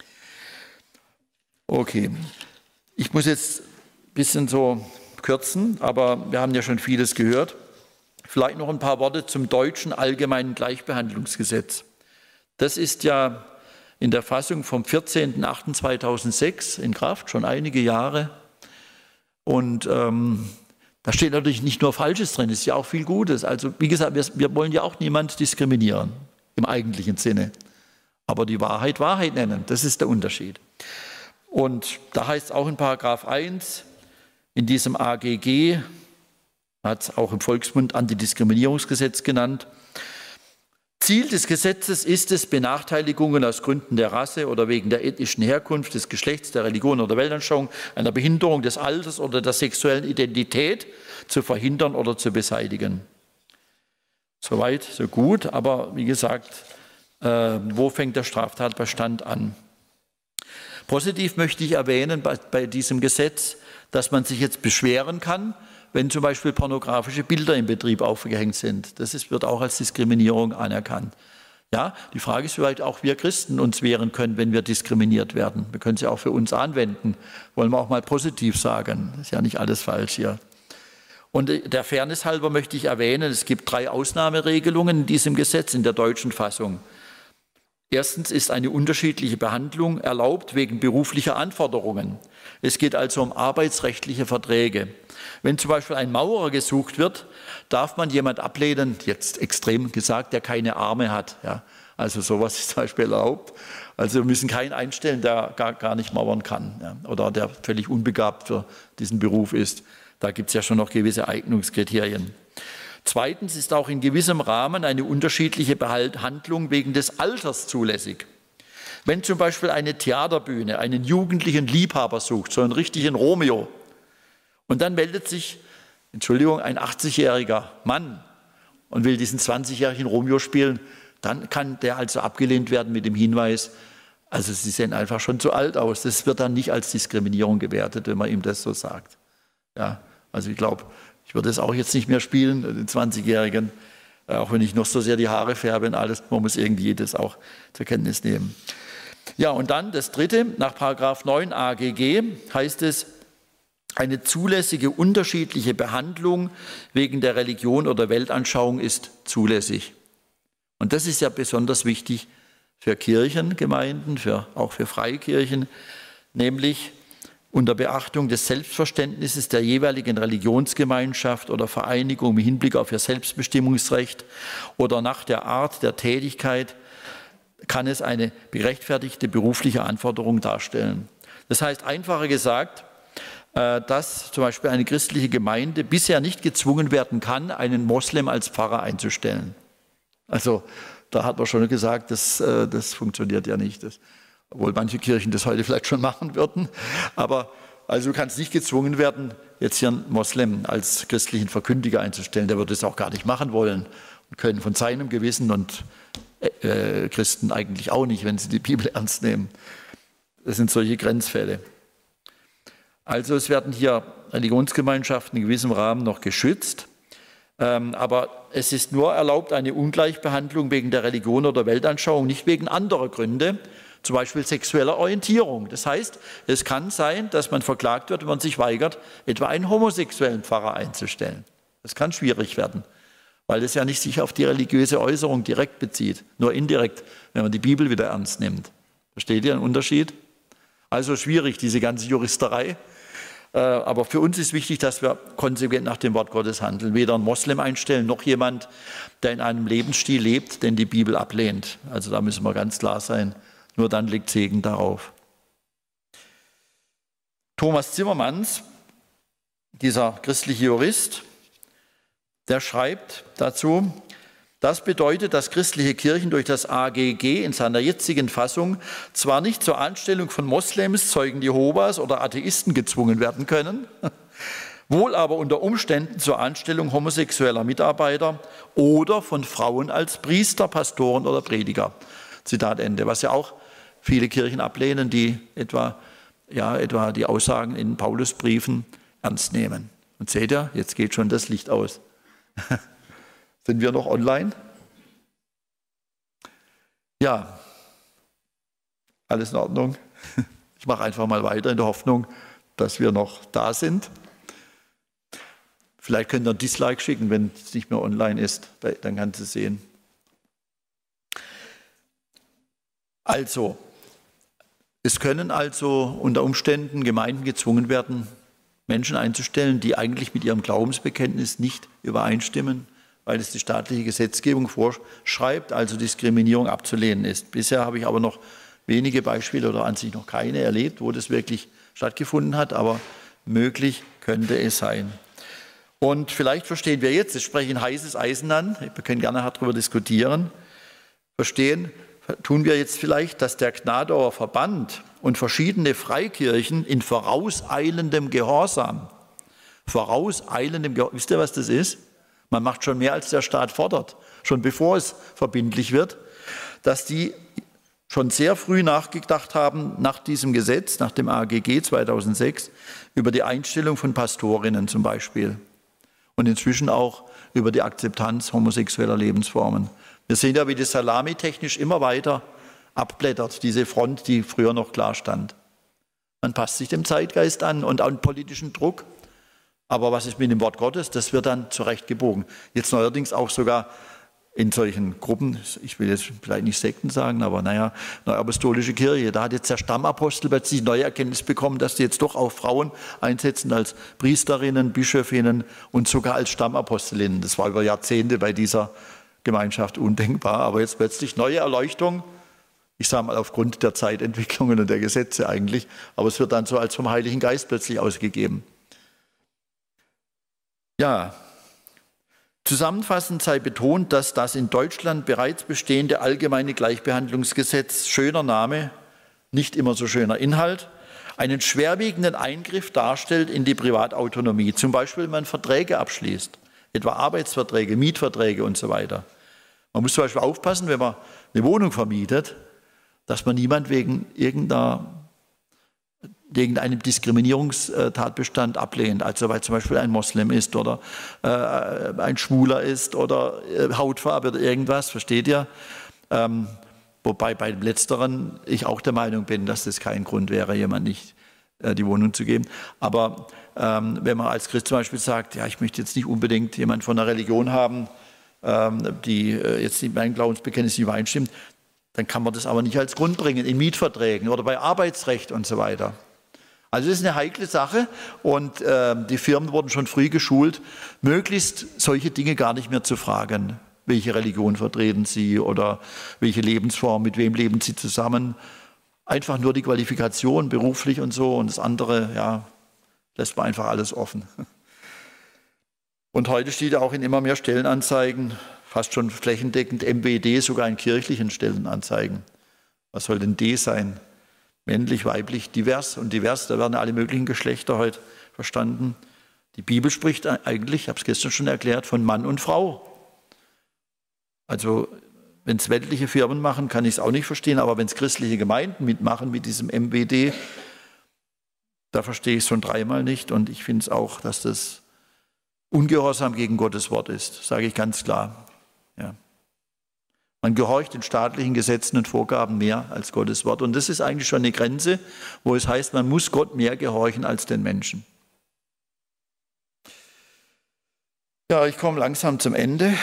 Okay, ich muss jetzt ein bisschen so kürzen, aber wir haben ja schon vieles gehört. Vielleicht noch ein paar Worte zum deutschen Allgemeinen Gleichbehandlungsgesetz. Das ist ja in der Fassung vom vierzehnten achten zweitausendsechs in Kraft, schon einige Jahre. Und ähm, da steht natürlich nicht nur Falsches drin, es ist ja auch viel Gutes. Also wie gesagt, wir, wir wollen ja auch niemand diskriminieren, im eigentlichen Sinne. Aber die Wahrheit Wahrheit nennen, das ist der Unterschied. Und da heißt es auch in Paragraph eins, in diesem A G G, hat es auch im Volksmund Antidiskriminierungsgesetz genannt, Ziel des Gesetzes ist es, Benachteiligungen aus Gründen der Rasse oder wegen der ethnischen Herkunft, des Geschlechts, der Religion oder Weltanschauung, einer Behinderung des Alters oder der sexuellen Identität zu verhindern oder zu beseitigen. Soweit, so gut, aber wie gesagt, äh, wo fängt der Straftatbestand an? Positiv möchte ich erwähnen bei, bei diesem Gesetz, dass man sich jetzt beschweren kann, wenn zum Beispiel pornografische Bilder im Betrieb aufgehängt sind. Das ist, wird auch als Diskriminierung anerkannt. Ja, die Frage ist, wie weit auch wir Christen uns wehren können, wenn wir diskriminiert werden. Wir können sie auch für uns anwenden. Wollen wir auch mal positiv sagen. Das ist ja nicht alles falsch hier. Und der Fairness halber möchte ich erwähnen, es gibt drei Ausnahmeregelungen in diesem Gesetz in der deutschen Fassung. Erstens ist eine unterschiedliche Behandlung erlaubt wegen beruflicher Anforderungen. Es geht also um arbeitsrechtliche Verträge. Wenn zum Beispiel ein Maurer gesucht wird, darf man jemand ablehnen, jetzt extrem gesagt, der keine Arme hat. Ja, also sowas ist zum Beispiel erlaubt. Also wir müssen keinen einstellen, der gar, gar nicht mauern kann, ja, oder der völlig unbegabt für diesen Beruf ist. Da gibt es ja schon noch gewisse Eignungskriterien. Zweitens ist auch in gewissem Rahmen eine unterschiedliche Behandlung wegen des Alters zulässig. Wenn zum Beispiel eine Theaterbühne einen jugendlichen Liebhaber sucht, so einen richtigen Romeo, und dann meldet sich, Entschuldigung, ein achtzigjähriger Mann und will diesen zwanzigjährigen Romeo spielen, dann kann der also abgelehnt werden mit dem Hinweis, also Sie sehen einfach schon zu alt aus. Das wird dann nicht als Diskriminierung gewertet, wenn man ihm das so sagt. Ja, also ich glaube, ich würde es auch jetzt nicht mehr spielen, den zwanzigjährigen, auch wenn ich noch so sehr die Haare färbe und alles, man muss irgendwie das auch zur Kenntnis nehmen. Ja, und dann das Dritte, nach Paragraph neun A G G heißt es, eine zulässige unterschiedliche Behandlung wegen der Religion oder Weltanschauung ist zulässig. Und das ist ja besonders wichtig für Kirchengemeinden, für, auch für Freikirchen, nämlich unter Beachtung des Selbstverständnisses der jeweiligen Religionsgemeinschaft oder Vereinigung im Hinblick auf ihr Selbstbestimmungsrecht oder nach der Art der Tätigkeit kann es eine gerechtfertigte berufliche Anforderung darstellen. Das heißt, einfacher gesagt, dass zum Beispiel eine christliche Gemeinde bisher nicht gezwungen werden kann, einen Moslem als Pfarrer einzustellen. Also da hat man schon gesagt, das, das funktioniert ja nicht. Das, obwohl manche Kirchen das heute vielleicht schon machen würden. Aber also du kannst nicht gezwungen werden, jetzt hier einen Moslem als christlichen Verkündiger einzustellen. Der würde es auch gar nicht machen wollen und können von seinem Gewissen und äh, Christen eigentlich auch nicht, wenn sie die Bibel ernst nehmen. Das sind solche Grenzfälle. Also es werden hier Religionsgemeinschaften in gewissem Rahmen noch geschützt. Ähm, aber es ist nur erlaubt, eine Ungleichbehandlung wegen der Religion oder Weltanschauung, nicht wegen anderer Gründe, zum Beispiel sexueller Orientierung. Das heißt, es kann sein, dass man verklagt wird, wenn man sich weigert, etwa einen homosexuellen Pfarrer einzustellen. Das kann schwierig werden, weil es ja nicht sich auf die religiöse Äußerung direkt bezieht, nur indirekt, wenn man die Bibel wieder ernst nimmt. Versteht ihr den Unterschied? Also schwierig, diese ganze Juristerei. Aber für uns ist wichtig, dass wir konsequent nach dem Wort Gottes handeln. Weder einen Moslem einstellen, noch jemand, der in einem Lebensstil lebt, den die Bibel ablehnt. Also da müssen wir ganz klar sein. Nur dann liegt Segen darauf. Thomas Zimmermanns, dieser christliche Jurist, der schreibt dazu, das bedeutet, dass christliche Kirchen durch das A G G in seiner jetzigen Fassung zwar nicht zur Anstellung von Moslems, Zeugen Jehovas oder Atheisten gezwungen werden können, wohl aber unter Umständen zur Anstellung homosexueller Mitarbeiter oder von Frauen als Priester, Pastoren oder Prediger. Zitat Ende. Was ja auch viele Kirchen ablehnen, die etwa, ja, etwa die Aussagen in Paulusbriefen ernst nehmen. Und seht ihr, jetzt geht schon das Licht aus. Sind wir noch online? Ja, alles in Ordnung. Ich mache einfach mal weiter in der Hoffnung, dass wir noch da sind. Vielleicht könnt ihr ein Dislike schicken, wenn es nicht mehr online ist, dann kannst du es sehen. Also, es können also unter Umständen Gemeinden gezwungen werden, Menschen einzustellen, die eigentlich mit ihrem Glaubensbekenntnis nicht übereinstimmen, weil es die staatliche Gesetzgebung vorschreibt, also Diskriminierung abzulehnen ist. Bisher habe ich aber noch wenige Beispiele oder an sich noch keine erlebt, wo das wirklich stattgefunden hat, aber möglich könnte es sein. Und vielleicht verstehen wir jetzt, ich spreche ein heißes Eisen an, wir können gerne darüber diskutieren, verstehen, tun wir jetzt vielleicht, dass der Gnadauer Verband und verschiedene Freikirchen in vorauseilendem Gehorsam, vorauseilendem Gehorsam, wisst ihr, was das ist? Man macht schon mehr, als der Staat fordert, schon bevor es verbindlich wird, dass die schon sehr früh nachgedacht haben, nach diesem Gesetz, nach dem A G G zweitausendsechs, über die Einstellung von Pastorinnen zum Beispiel. und inzwischen auch über die Akzeptanz homosexueller Lebensformen. Wir sehen ja, wie das Salami technisch immer weiter abblättert, diese Front, die früher noch klar stand. Man passt sich dem Zeitgeist an und an politischen Druck. Aber was ist mit dem Wort Gottes? Das wird dann zurechtgebogen. Jetzt neuerdings auch sogar in solchen Gruppen, ich will jetzt vielleicht nicht Sekten sagen, aber naja, eine apostolische Kirche, da hat jetzt der Stammapostel plötzlich neue Erkenntnis bekommen, dass die jetzt doch auch Frauen einsetzen als Priesterinnen, Bischöfinnen und sogar als Stammapostelinnen. Das war über Jahrzehnte bei dieser Gemeinschaft undenkbar, aber jetzt plötzlich neue Erleuchtung, ich sage mal aufgrund der Zeitentwicklungen und der Gesetze eigentlich, aber es wird dann so als vom Heiligen Geist plötzlich ausgegeben. Ja, zusammenfassend sei betont, dass das in Deutschland bereits bestehende allgemeine Gleichbehandlungsgesetz, schöner Name, nicht immer so schöner Inhalt, einen schwerwiegenden Eingriff darstellt in die Privatautonomie. Zum Beispiel, wenn man Verträge abschließt, etwa Arbeitsverträge, Mietverträge und so weiter. Man muss zum Beispiel aufpassen, wenn man eine Wohnung vermietet, dass man niemand wegen irgendeiner irgendeinem Diskriminierungstatbestand ablehnt, also weil zum Beispiel ein Moslem ist oder äh, ein Schwuler ist oder äh, Hautfarbe oder irgendwas, versteht ihr? Ähm, wobei bei dem Letzteren ich auch der Meinung bin, dass das kein Grund wäre, jemand nicht äh, die Wohnung zu geben. Aber ähm, wenn man als Christ zum Beispiel sagt, ja, ich möchte jetzt nicht unbedingt jemand von einer Religion haben, ähm, die äh, jetzt in meinem Glaubensbekenntnis nicht übereinstimmt, dann kann man das aber nicht als Grund bringen in Mietverträgen oder bei Arbeitsrecht und so weiter. Also das ist eine heikle Sache und äh, die Firmen wurden schon früh geschult, möglichst solche Dinge gar nicht mehr zu fragen. Welche Religion vertreten sie oder welche Lebensform, mit wem leben sie zusammen. Einfach nur die Qualifikation, beruflich und so, und das andere, ja, lässt man einfach alles offen. Und heute steht auch in immer mehr Stellenanzeigen, fast schon flächendeckend M W D, sogar in kirchlichen Stellenanzeigen. Was soll denn D sein? Männlich, weiblich, divers und divers, da werden alle möglichen Geschlechter heute verstanden. Die Bibel spricht eigentlich, ich habe es gestern schon erklärt, von Mann und Frau. Also wenn es weltliche Firmen machen, kann ich es auch nicht verstehen, aber wenn es christliche Gemeinden mitmachen mit diesem M W D, da verstehe ich es schon dreimal nicht und ich finde es auch, dass das ungehorsam gegen Gottes Wort ist, sage ich ganz klar. Ja. Man gehorcht den staatlichen Gesetzen und Vorgaben mehr als Gottes Wort. Und das ist eigentlich schon eine Grenze, wo es heißt, man muss Gott mehr gehorchen als den Menschen. Ja, ich komme langsam zum Ende.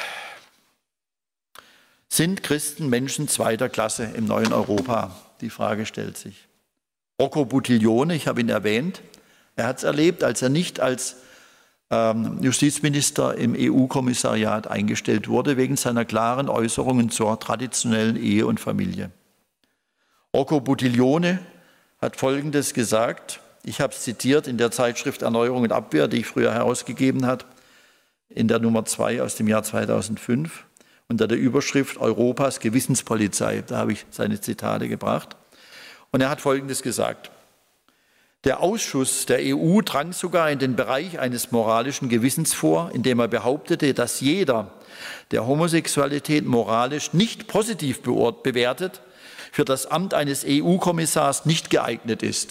Sind Christen Menschen zweiter Klasse im neuen Europa? Die Frage stellt sich. Rocco Buttiglione, ich habe ihn erwähnt, er hat es erlebt, als er nicht als Justizminister im E U-Kommissariat eingestellt wurde, wegen seiner klaren Äußerungen zur traditionellen Ehe und Familie. Rocco Buttiglione hat Folgendes gesagt, ich habe es zitiert in der Zeitschrift Erneuerung und Abwehr, die ich früher herausgegeben habe, in der Nummer zwei aus dem Jahr zweitausendfünf, unter der Überschrift Europas Gewissenspolizei. Da habe ich seine Zitate gebracht. Und er hat Folgendes gesagt. Der Ausschuss der E U drang sogar in den Bereich eines moralischen Gewissens vor, indem er behauptete, dass jeder, der Homosexualität moralisch nicht positiv bewertet, für das Amt eines E U-Kommissars nicht geeignet ist.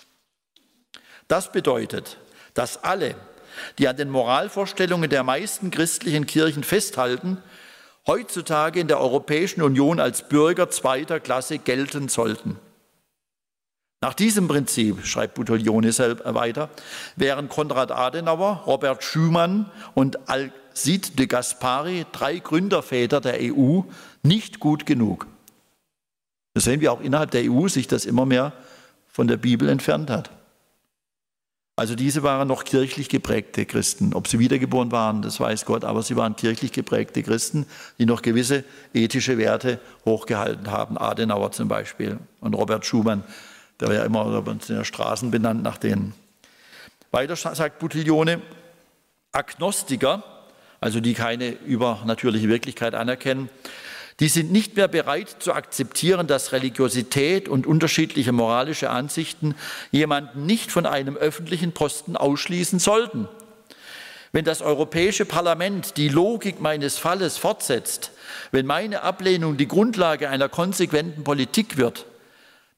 Das bedeutet, dass alle, die an den Moralvorstellungen der meisten christlichen Kirchen festhalten, heutzutage in der Europäischen Union als Bürger zweiter Klasse gelten sollten. Nach diesem Prinzip, schreibt Buttiglione weiter, wären Konrad Adenauer, Robert Schuman und Alcide de Gasperi, drei Gründerväter der E U, nicht gut genug. Wir sehen, wie auch innerhalb der E U sich das immer mehr von der Bibel entfernt hat. Also diese waren noch kirchlich geprägte Christen. Ob sie wiedergeboren waren, das weiß Gott, aber sie waren kirchlich geprägte Christen, die noch gewisse ethische Werte hochgehalten haben. Adenauer zum Beispiel und Robert Schuman. Der war ja immer in der Straßen benannt nach denen. Weiter sagt Buttiglione, Agnostiker, also die keine übernatürliche Wirklichkeit anerkennen, die sind nicht mehr bereit zu akzeptieren, dass Religiosität und unterschiedliche moralische Ansichten jemanden nicht von einem öffentlichen Posten ausschließen sollten. Wenn das Europäische Parlament die Logik meines Falles fortsetzt, wenn meine Ablehnung die Grundlage einer konsequenten Politik wird,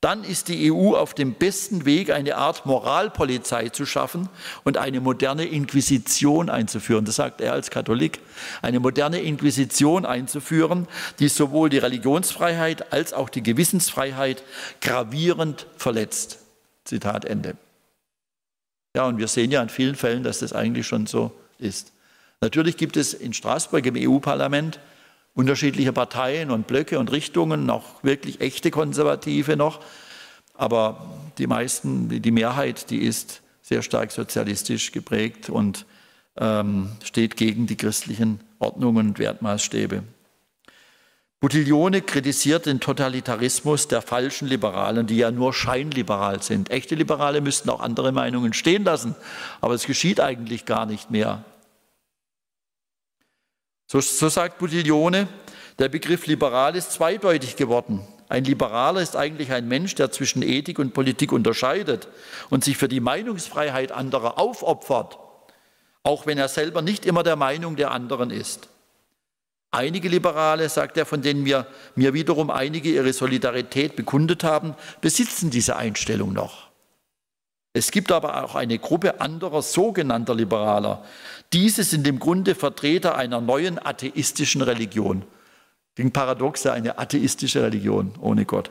dann ist die E U auf dem besten Weg, eine Art Moralpolizei zu schaffen und eine moderne Inquisition einzuführen. Das sagt er als Katholik. Eine moderne Inquisition einzuführen, die sowohl die Religionsfreiheit als auch die Gewissensfreiheit gravierend verletzt. Zitat Ende. Ja, und wir sehen ja in vielen Fällen, dass das eigentlich schon so ist. Natürlich gibt es in Straßburg im E U-Parlament unterschiedliche Parteien und Blöcke und Richtungen, auch wirklich echte Konservative noch. Aber die meisten, die Mehrheit, die ist sehr stark sozialistisch geprägt und ähm, steht gegen die christlichen Ordnungen und Wertmaßstäbe. Buttiglione kritisiert den Totalitarismus der falschen Liberalen, die ja nur scheinliberal sind. Echte Liberale müssten auch andere Meinungen stehen lassen, aber es geschieht eigentlich gar nicht mehr. So, so sagt Buttiglione, der Begriff liberal ist zweideutig geworden. Ein Liberaler ist eigentlich ein Mensch, der zwischen Ethik und Politik unterscheidet und sich für die Meinungsfreiheit anderer aufopfert, auch wenn er selber nicht immer der Meinung der anderen ist. Einige Liberale, sagt er, von denen mir, mir wiederum einige ihre Solidarität bekundet haben, besitzen diese Einstellung noch. Es gibt aber auch eine Gruppe anderer sogenannter Liberaler. Diese sind im Grunde Vertreter einer neuen atheistischen Religion. Klingt paradox, eine atheistische Religion ohne Gott.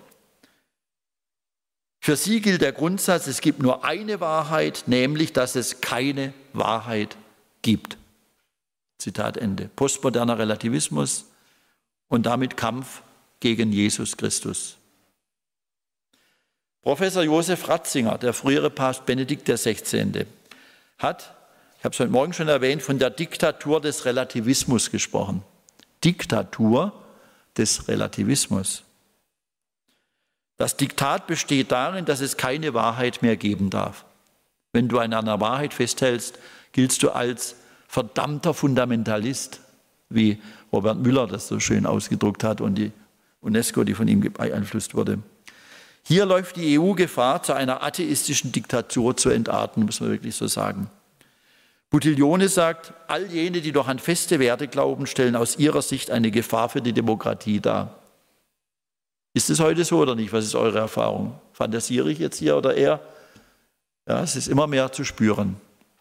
Für sie gilt der Grundsatz, es gibt nur eine Wahrheit, nämlich, dass es keine Wahrheit gibt. Zitat Ende. Postmoderner Relativismus und damit Kampf gegen Jesus Christus. Professor Josef Ratzinger, der frühere Papst Benedikt der Sechzehnte, hat, ich habe es heute Morgen schon erwähnt, von der Diktatur des Relativismus gesprochen. Diktatur des Relativismus. Das Diktat besteht darin, dass es keine Wahrheit mehr geben darf. Wenn du an einer Wahrheit festhältst, giltst du als verdammter Fundamentalist, wie Robert Müller das so schön ausgedruckt hat und die UNESCO, die von ihm beeinflusst wurde. Hier läuft die E U Gefahr, zu einer atheistischen Diktatur zu entarten, muss man wirklich so sagen. Buttiglione sagt, all jene, die doch an feste Werte glauben, stellen aus ihrer Sicht eine Gefahr für die Demokratie dar. Ist es heute so oder nicht? Was ist eure Erfahrung? Fantasiere ich jetzt hier oder eher? Ja, es ist immer mehr zu spüren.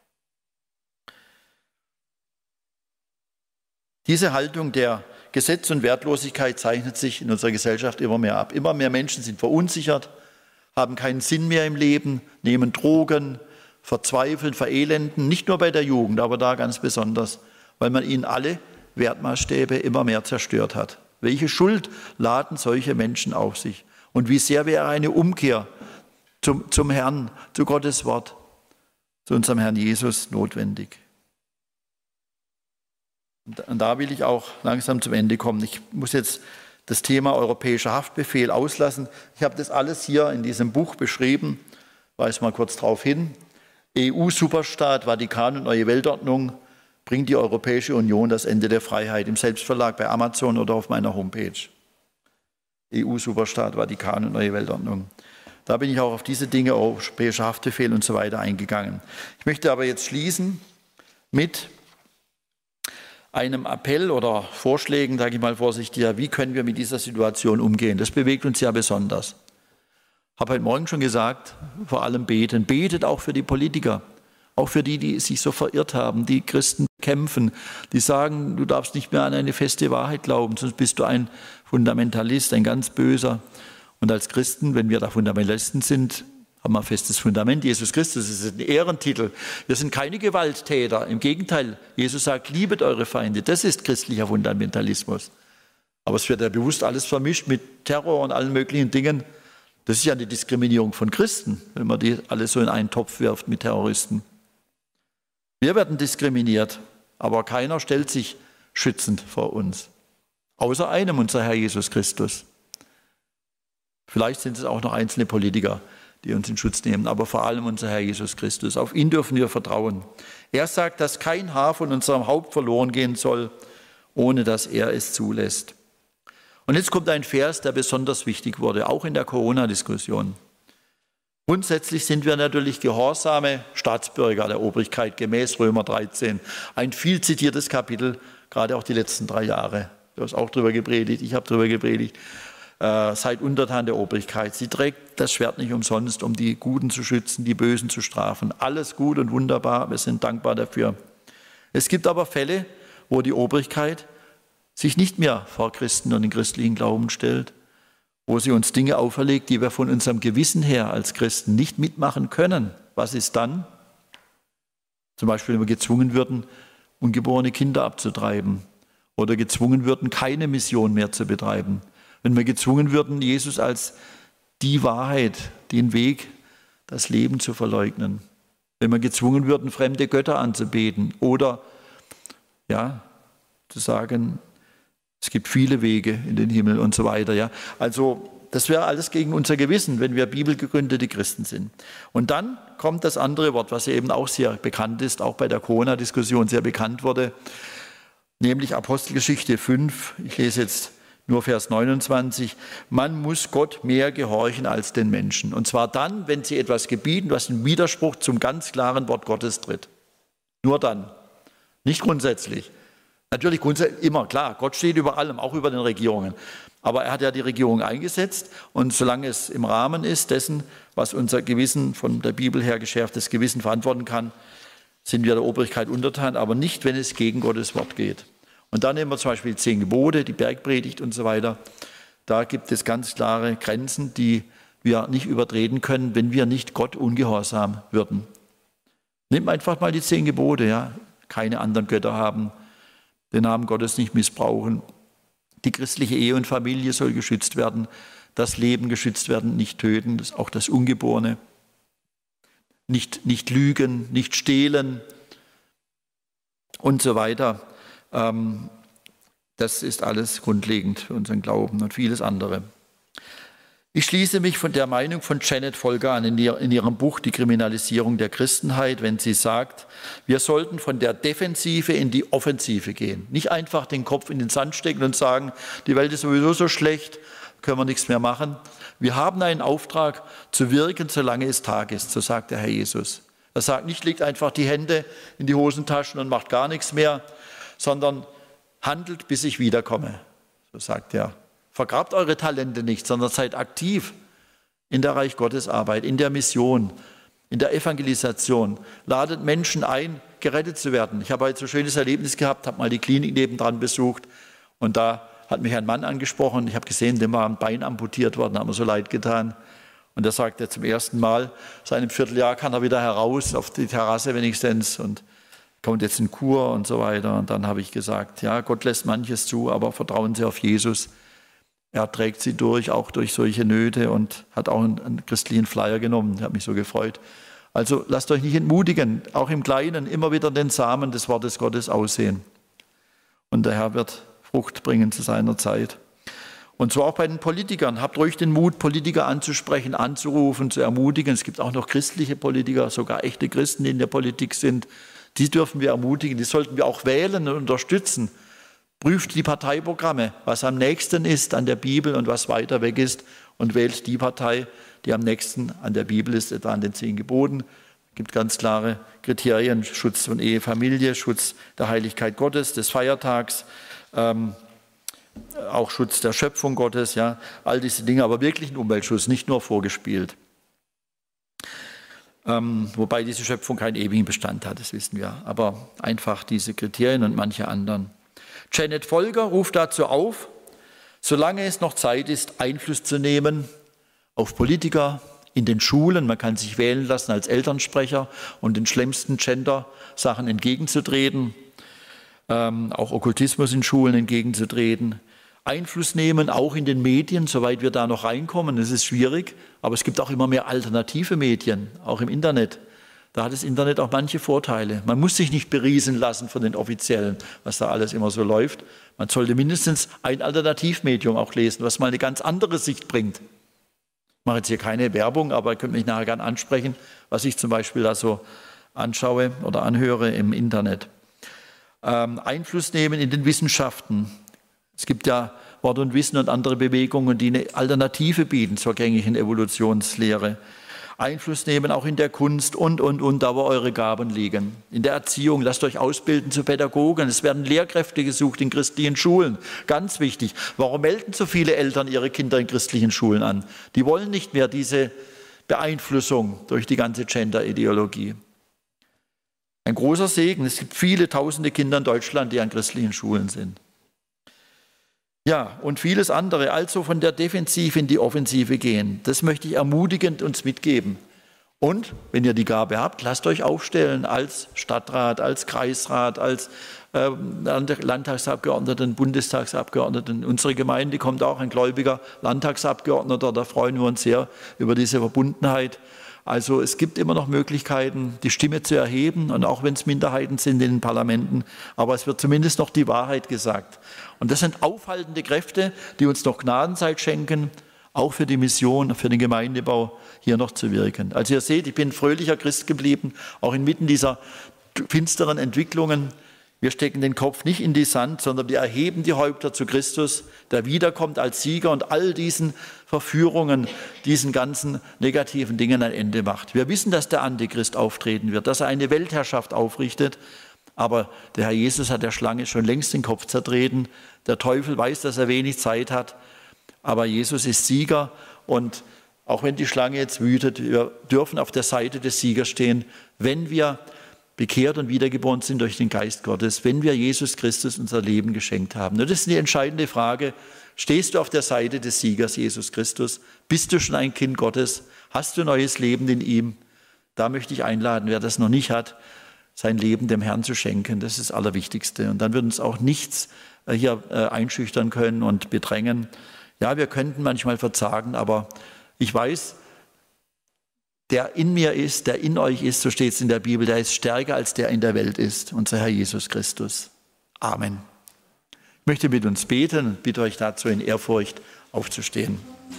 Diese Haltung der Gesetz- und Wertlosigkeit zeichnet sich in unserer Gesellschaft immer mehr ab. Immer mehr Menschen sind verunsichert, haben keinen Sinn mehr im Leben, nehmen Drogen, verzweifeln, verelenden, nicht nur bei der Jugend, aber da ganz besonders, weil man ihnen alle Wertmaßstäbe immer mehr zerstört hat. Welche Schuld laden solche Menschen auf sich? Und wie sehr wäre eine Umkehr zum, zum Herrn, zu Gottes Wort, zu unserem Herrn Jesus notwendig? Und da will ich auch langsam zum Ende kommen. Ich muss jetzt das Thema europäischer Haftbefehl auslassen. Ich habe das alles hier in diesem Buch beschrieben, weise mal kurz darauf hin. E U-Superstaat, Vatikan und neue Weltordnung, bringt die Europäische Union das Ende der Freiheit, im Selbstverlag bei Amazon oder auf meiner Homepage. E U-Superstaat, Vatikan und neue Weltordnung. Da bin ich auch auf diese Dinge, europäischer Haftbefehl und so weiter eingegangen. Ich möchte aber jetzt schließen mit einem Appell oder Vorschlägen, sage ich mal vorsichtig, wie können wir mit dieser Situation umgehen? Das bewegt uns ja besonders. Ich habe heute Morgen schon gesagt, vor allem beten. Betet auch für die Politiker, auch für die, die sich so verirrt haben, die Christen kämpfen, die sagen, du darfst nicht mehr an eine feste Wahrheit glauben, sonst bist du ein Fundamentalist, ein ganz Böser. Und als Christen, wenn wir da Fundamentalisten sind, haben wir ein festes Fundament. Jesus Christus ist ein Ehrentitel. Wir sind keine Gewalttäter. Im Gegenteil, Jesus sagt, liebet eure Feinde. Das ist christlicher Fundamentalismus. Aber es wird ja bewusst alles vermischt mit Terror und allen möglichen Dingen. Das ist ja eine Diskriminierung von Christen, wenn man die alle so in einen Topf wirft mit Terroristen. Wir werden diskriminiert, aber keiner stellt sich schützend vor uns. Außer einem, unser Herr Jesus Christus. Vielleicht sind es auch noch einzelne Politiker, die uns in Schutz nehmen, aber vor allem unser Herr Jesus Christus. Auf ihn dürfen wir vertrauen. Er sagt, dass kein Haar von unserem Haupt verloren gehen soll, ohne dass er es zulässt. Und jetzt kommt ein Vers, der besonders wichtig wurde, auch in der Corona-Diskussion. Grundsätzlich sind wir natürlich gehorsame Staatsbürger der Obrigkeit gemäß Römer dreizehn. Ein viel zitiertes Kapitel, gerade auch die letzten drei Jahre. Du hast auch darüber gepredigt, ich habe darüber gepredigt. äh, seid untertan der Obrigkeit. Sie trägt das Schwert nicht umsonst, um die Guten zu schützen, die Bösen zu strafen. Alles gut und wunderbar, wir sind dankbar dafür. Es gibt aber Fälle, wo die Obrigkeit sich nicht mehr vor Christen und den christlichen Glauben stellt, wo sie uns Dinge auferlegt, die wir von unserem Gewissen her als Christen nicht mitmachen können. Was ist dann? Zum Beispiel, wenn wir gezwungen würden, ungeborene Kinder abzutreiben oder gezwungen würden, keine Mission mehr zu betreiben. Wenn wir gezwungen würden, Jesus als die Wahrheit, den Weg, das Leben zu verleugnen. Wenn wir gezwungen würden, fremde Götter anzubeten oder ja, zu sagen, es gibt viele Wege in den Himmel und so weiter. Ja. Also das wäre alles gegen unser Gewissen, wenn wir bibelgegründete Christen sind. Und dann kommt das andere Wort, was ja eben auch sehr bekannt ist, auch bei der Corona-Diskussion sehr bekannt wurde, nämlich Apostelgeschichte fünf. Ich lese jetzt nur Vers neunundzwanzig. Man muss Gott mehr gehorchen als den Menschen. Und zwar dann, wenn sie etwas gebieten, was in Widerspruch zum ganz klaren Wort Gottes tritt. Nur dann. Nicht grundsätzlich. Natürlich grundsätzlich immer, klar, Gott steht über allem, auch über den Regierungen. Aber er hat ja die Regierung eingesetzt und solange es im Rahmen ist dessen, was unser Gewissen, von der Bibel her geschärftes Gewissen verantworten kann, sind wir der Obrigkeit untertan, aber nicht, wenn es gegen Gottes Wort geht. Und dann nehmen wir zum Beispiel die zehn Gebote, die Bergpredigt und so weiter. Da gibt es ganz klare Grenzen, die wir nicht übertreten können, wenn wir nicht Gott ungehorsam würden. Nehmt einfach mal die zehn Gebote, ja, keine anderen Götter haben, den Namen Gottes nicht missbrauchen. Die christliche Ehe und Familie soll geschützt werden, das Leben geschützt werden, nicht töten, das, auch das Ungeborene. Nicht, nicht lügen, nicht stehlen und so weiter. Ähm, das ist alles grundlegend für unseren Glauben und vieles andere. Ich schließe mich von der Meinung von Janet Folger an in, ihr, in ihrem Buch Die Kriminalisierung der Christenheit, wenn sie sagt, wir sollten von der Defensive in die Offensive gehen. Nicht einfach den Kopf in den Sand stecken und sagen, die Welt ist sowieso so schlecht, können wir nichts mehr machen. Wir haben einen Auftrag zu wirken, solange es Tag ist, so sagt der Herr Jesus. Er sagt nicht, legt einfach die Hände in die Hosentaschen und macht gar nichts mehr, sondern handelt, bis ich wiederkomme, so sagt er. Vergrabt eure Talente nicht, sondern seid aktiv in der Reich Gottes Arbeit, in der Mission, in der Evangelisation. Ladet Menschen ein, gerettet zu werden. Ich habe heute so ein schönes Erlebnis gehabt, habe mal die Klinik nebendran besucht und da hat mich ein Mann angesprochen. Ich habe gesehen, dem war ein Bein amputiert worden, hat mir so leid getan. Und da sagt er zum ersten Mal, seit einem Vierteljahr kann er wieder heraus auf die Terrasse wenigstens und kommt jetzt in Kur und so weiter. Und dann habe ich gesagt, ja, Gott lässt manches zu, aber vertrauen Sie auf Jesus. Er trägt sie durch, auch durch solche Nöte und hat auch einen, einen christlichen Flyer genommen. Ich habe mich so gefreut. Also lasst euch nicht entmutigen, auch im Kleinen immer wieder den Samen des Wortes Gottes aussehen. Und der Herr wird Frucht bringen zu seiner Zeit. Und so auch bei den Politikern. Habt ruhig den Mut, Politiker anzusprechen, anzurufen, zu ermutigen. Es gibt auch noch christliche Politiker, sogar echte Christen, die in der Politik sind. Die dürfen wir ermutigen, die sollten wir auch wählen und unterstützen. Prüft die Parteiprogramme, was am nächsten ist an der Bibel und was weiter weg ist und wählt die Partei, die am nächsten an der Bibel ist, etwa an den zehn Geboten. Es gibt ganz klare Kriterien, Schutz von Ehe, Familie, Schutz der Heiligkeit Gottes, des Feiertags, ähm, auch Schutz der Schöpfung Gottes, ja, all diese Dinge, aber wirklich ein Umweltschutz, nicht nur vorgespielt. Ähm, wobei diese Schöpfung keinen ewigen Bestand hat, das wissen wir, aber einfach diese Kriterien und manche anderen. Janet Folger ruft dazu auf, solange es noch Zeit ist, Einfluss zu nehmen auf Politiker, in den Schulen. Man kann sich wählen lassen als Elternsprecher und den schlimmsten Gender-Sachen entgegenzutreten, ähm, auch Okkultismus in Schulen entgegenzutreten. Einfluss nehmen, auch in den Medien, soweit wir da noch reinkommen. Das ist schwierig, aber es gibt auch immer mehr alternative Medien, auch im Internet. Da hat das Internet auch manche Vorteile. Man muss sich nicht beriesen lassen von den Offiziellen, was da alles immer so läuft. Man sollte mindestens ein Alternativmedium auch lesen, was mal eine ganz andere Sicht bringt. Ich mache jetzt hier keine Werbung, aber ihr könnt mich nachher gerne ansprechen, was ich zum Beispiel da so anschaue oder anhöre im Internet. Ähm, Einfluss nehmen in den Wissenschaften. Es gibt ja Wort und Wissen und andere Bewegungen, die eine Alternative bieten zur gängigen Evolutionslehre. Einfluss nehmen, auch in der Kunst und, und, und, da wo eure Gaben liegen. In der Erziehung, lasst euch ausbilden zu Pädagogen. Es werden Lehrkräfte gesucht in christlichen Schulen. Ganz wichtig. Warum melden so viele Eltern ihre Kinder in christlichen Schulen an? Die wollen nicht mehr diese Beeinflussung durch die ganze Gender-Ideologie. Ein großer Segen. Es gibt viele tausende Kinder in Deutschland, die an christlichen Schulen sind. Ja, und vieles andere, also von der Defensive in die Offensive gehen. Das möchte ich ermutigend uns mitgeben. Und wenn ihr die Gabe habt, lasst euch aufstellen als Stadtrat, als Kreisrat, als äh, Landtagsabgeordneten, Bundestagsabgeordneten. Unsere Gemeinde kommt auch ein gläubiger Landtagsabgeordneter, da freuen wir uns sehr über diese Verbundenheit. Also es gibt immer noch Möglichkeiten, die Stimme zu erheben, und auch wenn es Minderheiten sind in den Parlamenten, aber es wird zumindest noch die Wahrheit gesagt. Und das sind aufhaltende Kräfte, die uns noch Gnadenzeit schenken, auch für die Mission, für den Gemeindebau hier noch zu wirken. Also ihr seht, ich bin ein fröhlicher Christ geblieben, auch inmitten dieser finsteren Entwicklungen. Wir stecken den Kopf nicht in die Sand, sondern wir erheben die Häupter zu Christus, der wiederkommt als Sieger und all diesen Verführungen, diesen ganzen negativen Dingen ein Ende macht. Wir wissen, dass der Antichrist auftreten wird, dass er eine Weltherrschaft aufrichtet, aber der Herr Jesus hat der Schlange schon längst den Kopf zertreten. Der Teufel weiß, dass er wenig Zeit hat, aber Jesus ist Sieger, und auch wenn die Schlange jetzt wütet, wir dürfen auf der Seite des Siegers stehen, wenn wir bekehrt und wiedergeboren sind durch den Geist Gottes, wenn wir Jesus Christus unser Leben geschenkt haben. Und das ist die entscheidende Frage. Stehst du auf der Seite des Siegers, Jesus Christus? Bist du schon ein Kind Gottes? Hast du neues Leben in ihm? Da möchte ich einladen, wer das noch nicht hat, sein Leben dem Herrn zu schenken. Das ist das Allerwichtigste. Und dann wird uns auch nichts hier einschüchtern können und bedrängen. Ja, wir könnten manchmal verzagen, aber ich weiß, der in mir ist, der in euch ist, so steht es in der Bibel, der ist stärker als der in der Welt ist, unser Herr Jesus Christus. Amen. Ich möchte mit uns beten und bitte euch dazu in Ehrfurcht aufzustehen.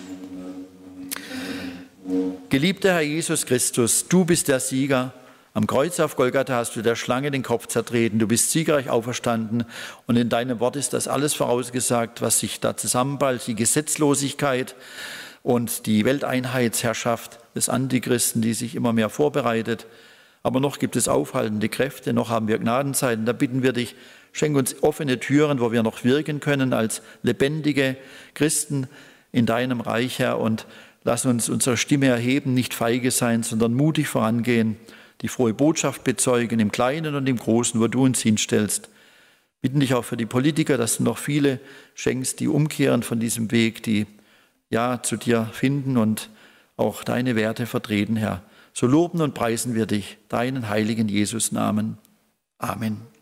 Geliebter Herr Jesus Christus, du bist der Sieger. Am Kreuz auf Golgatha hast du der Schlange den Kopf zertreten. Du bist siegreich auferstanden, und in deinem Wort ist das alles vorausgesagt, was sich da zusammenballt, die Gesetzlosigkeit und die Welteinheitsherrschaft des Antichristen, die sich immer mehr vorbereitet. Aber noch gibt es aufhaltende Kräfte, noch haben wir Gnadenzeiten. Da bitten wir dich, schenk uns offene Türen, wo wir noch wirken können als lebendige Christen in deinem Reich, Herr, und lass uns unsere Stimme erheben, nicht feige sein, sondern mutig vorangehen, die frohe Botschaft bezeugen, im Kleinen und im Großen, wo du uns hinstellst. Bitten dich auch für die Politiker, dass du noch viele schenkst, die umkehren von diesem Weg, die ja zu dir finden und auch deine Werte vertreten, Herr. So loben und preisen wir dich, deinen heiligen Jesus-Namen. Amen.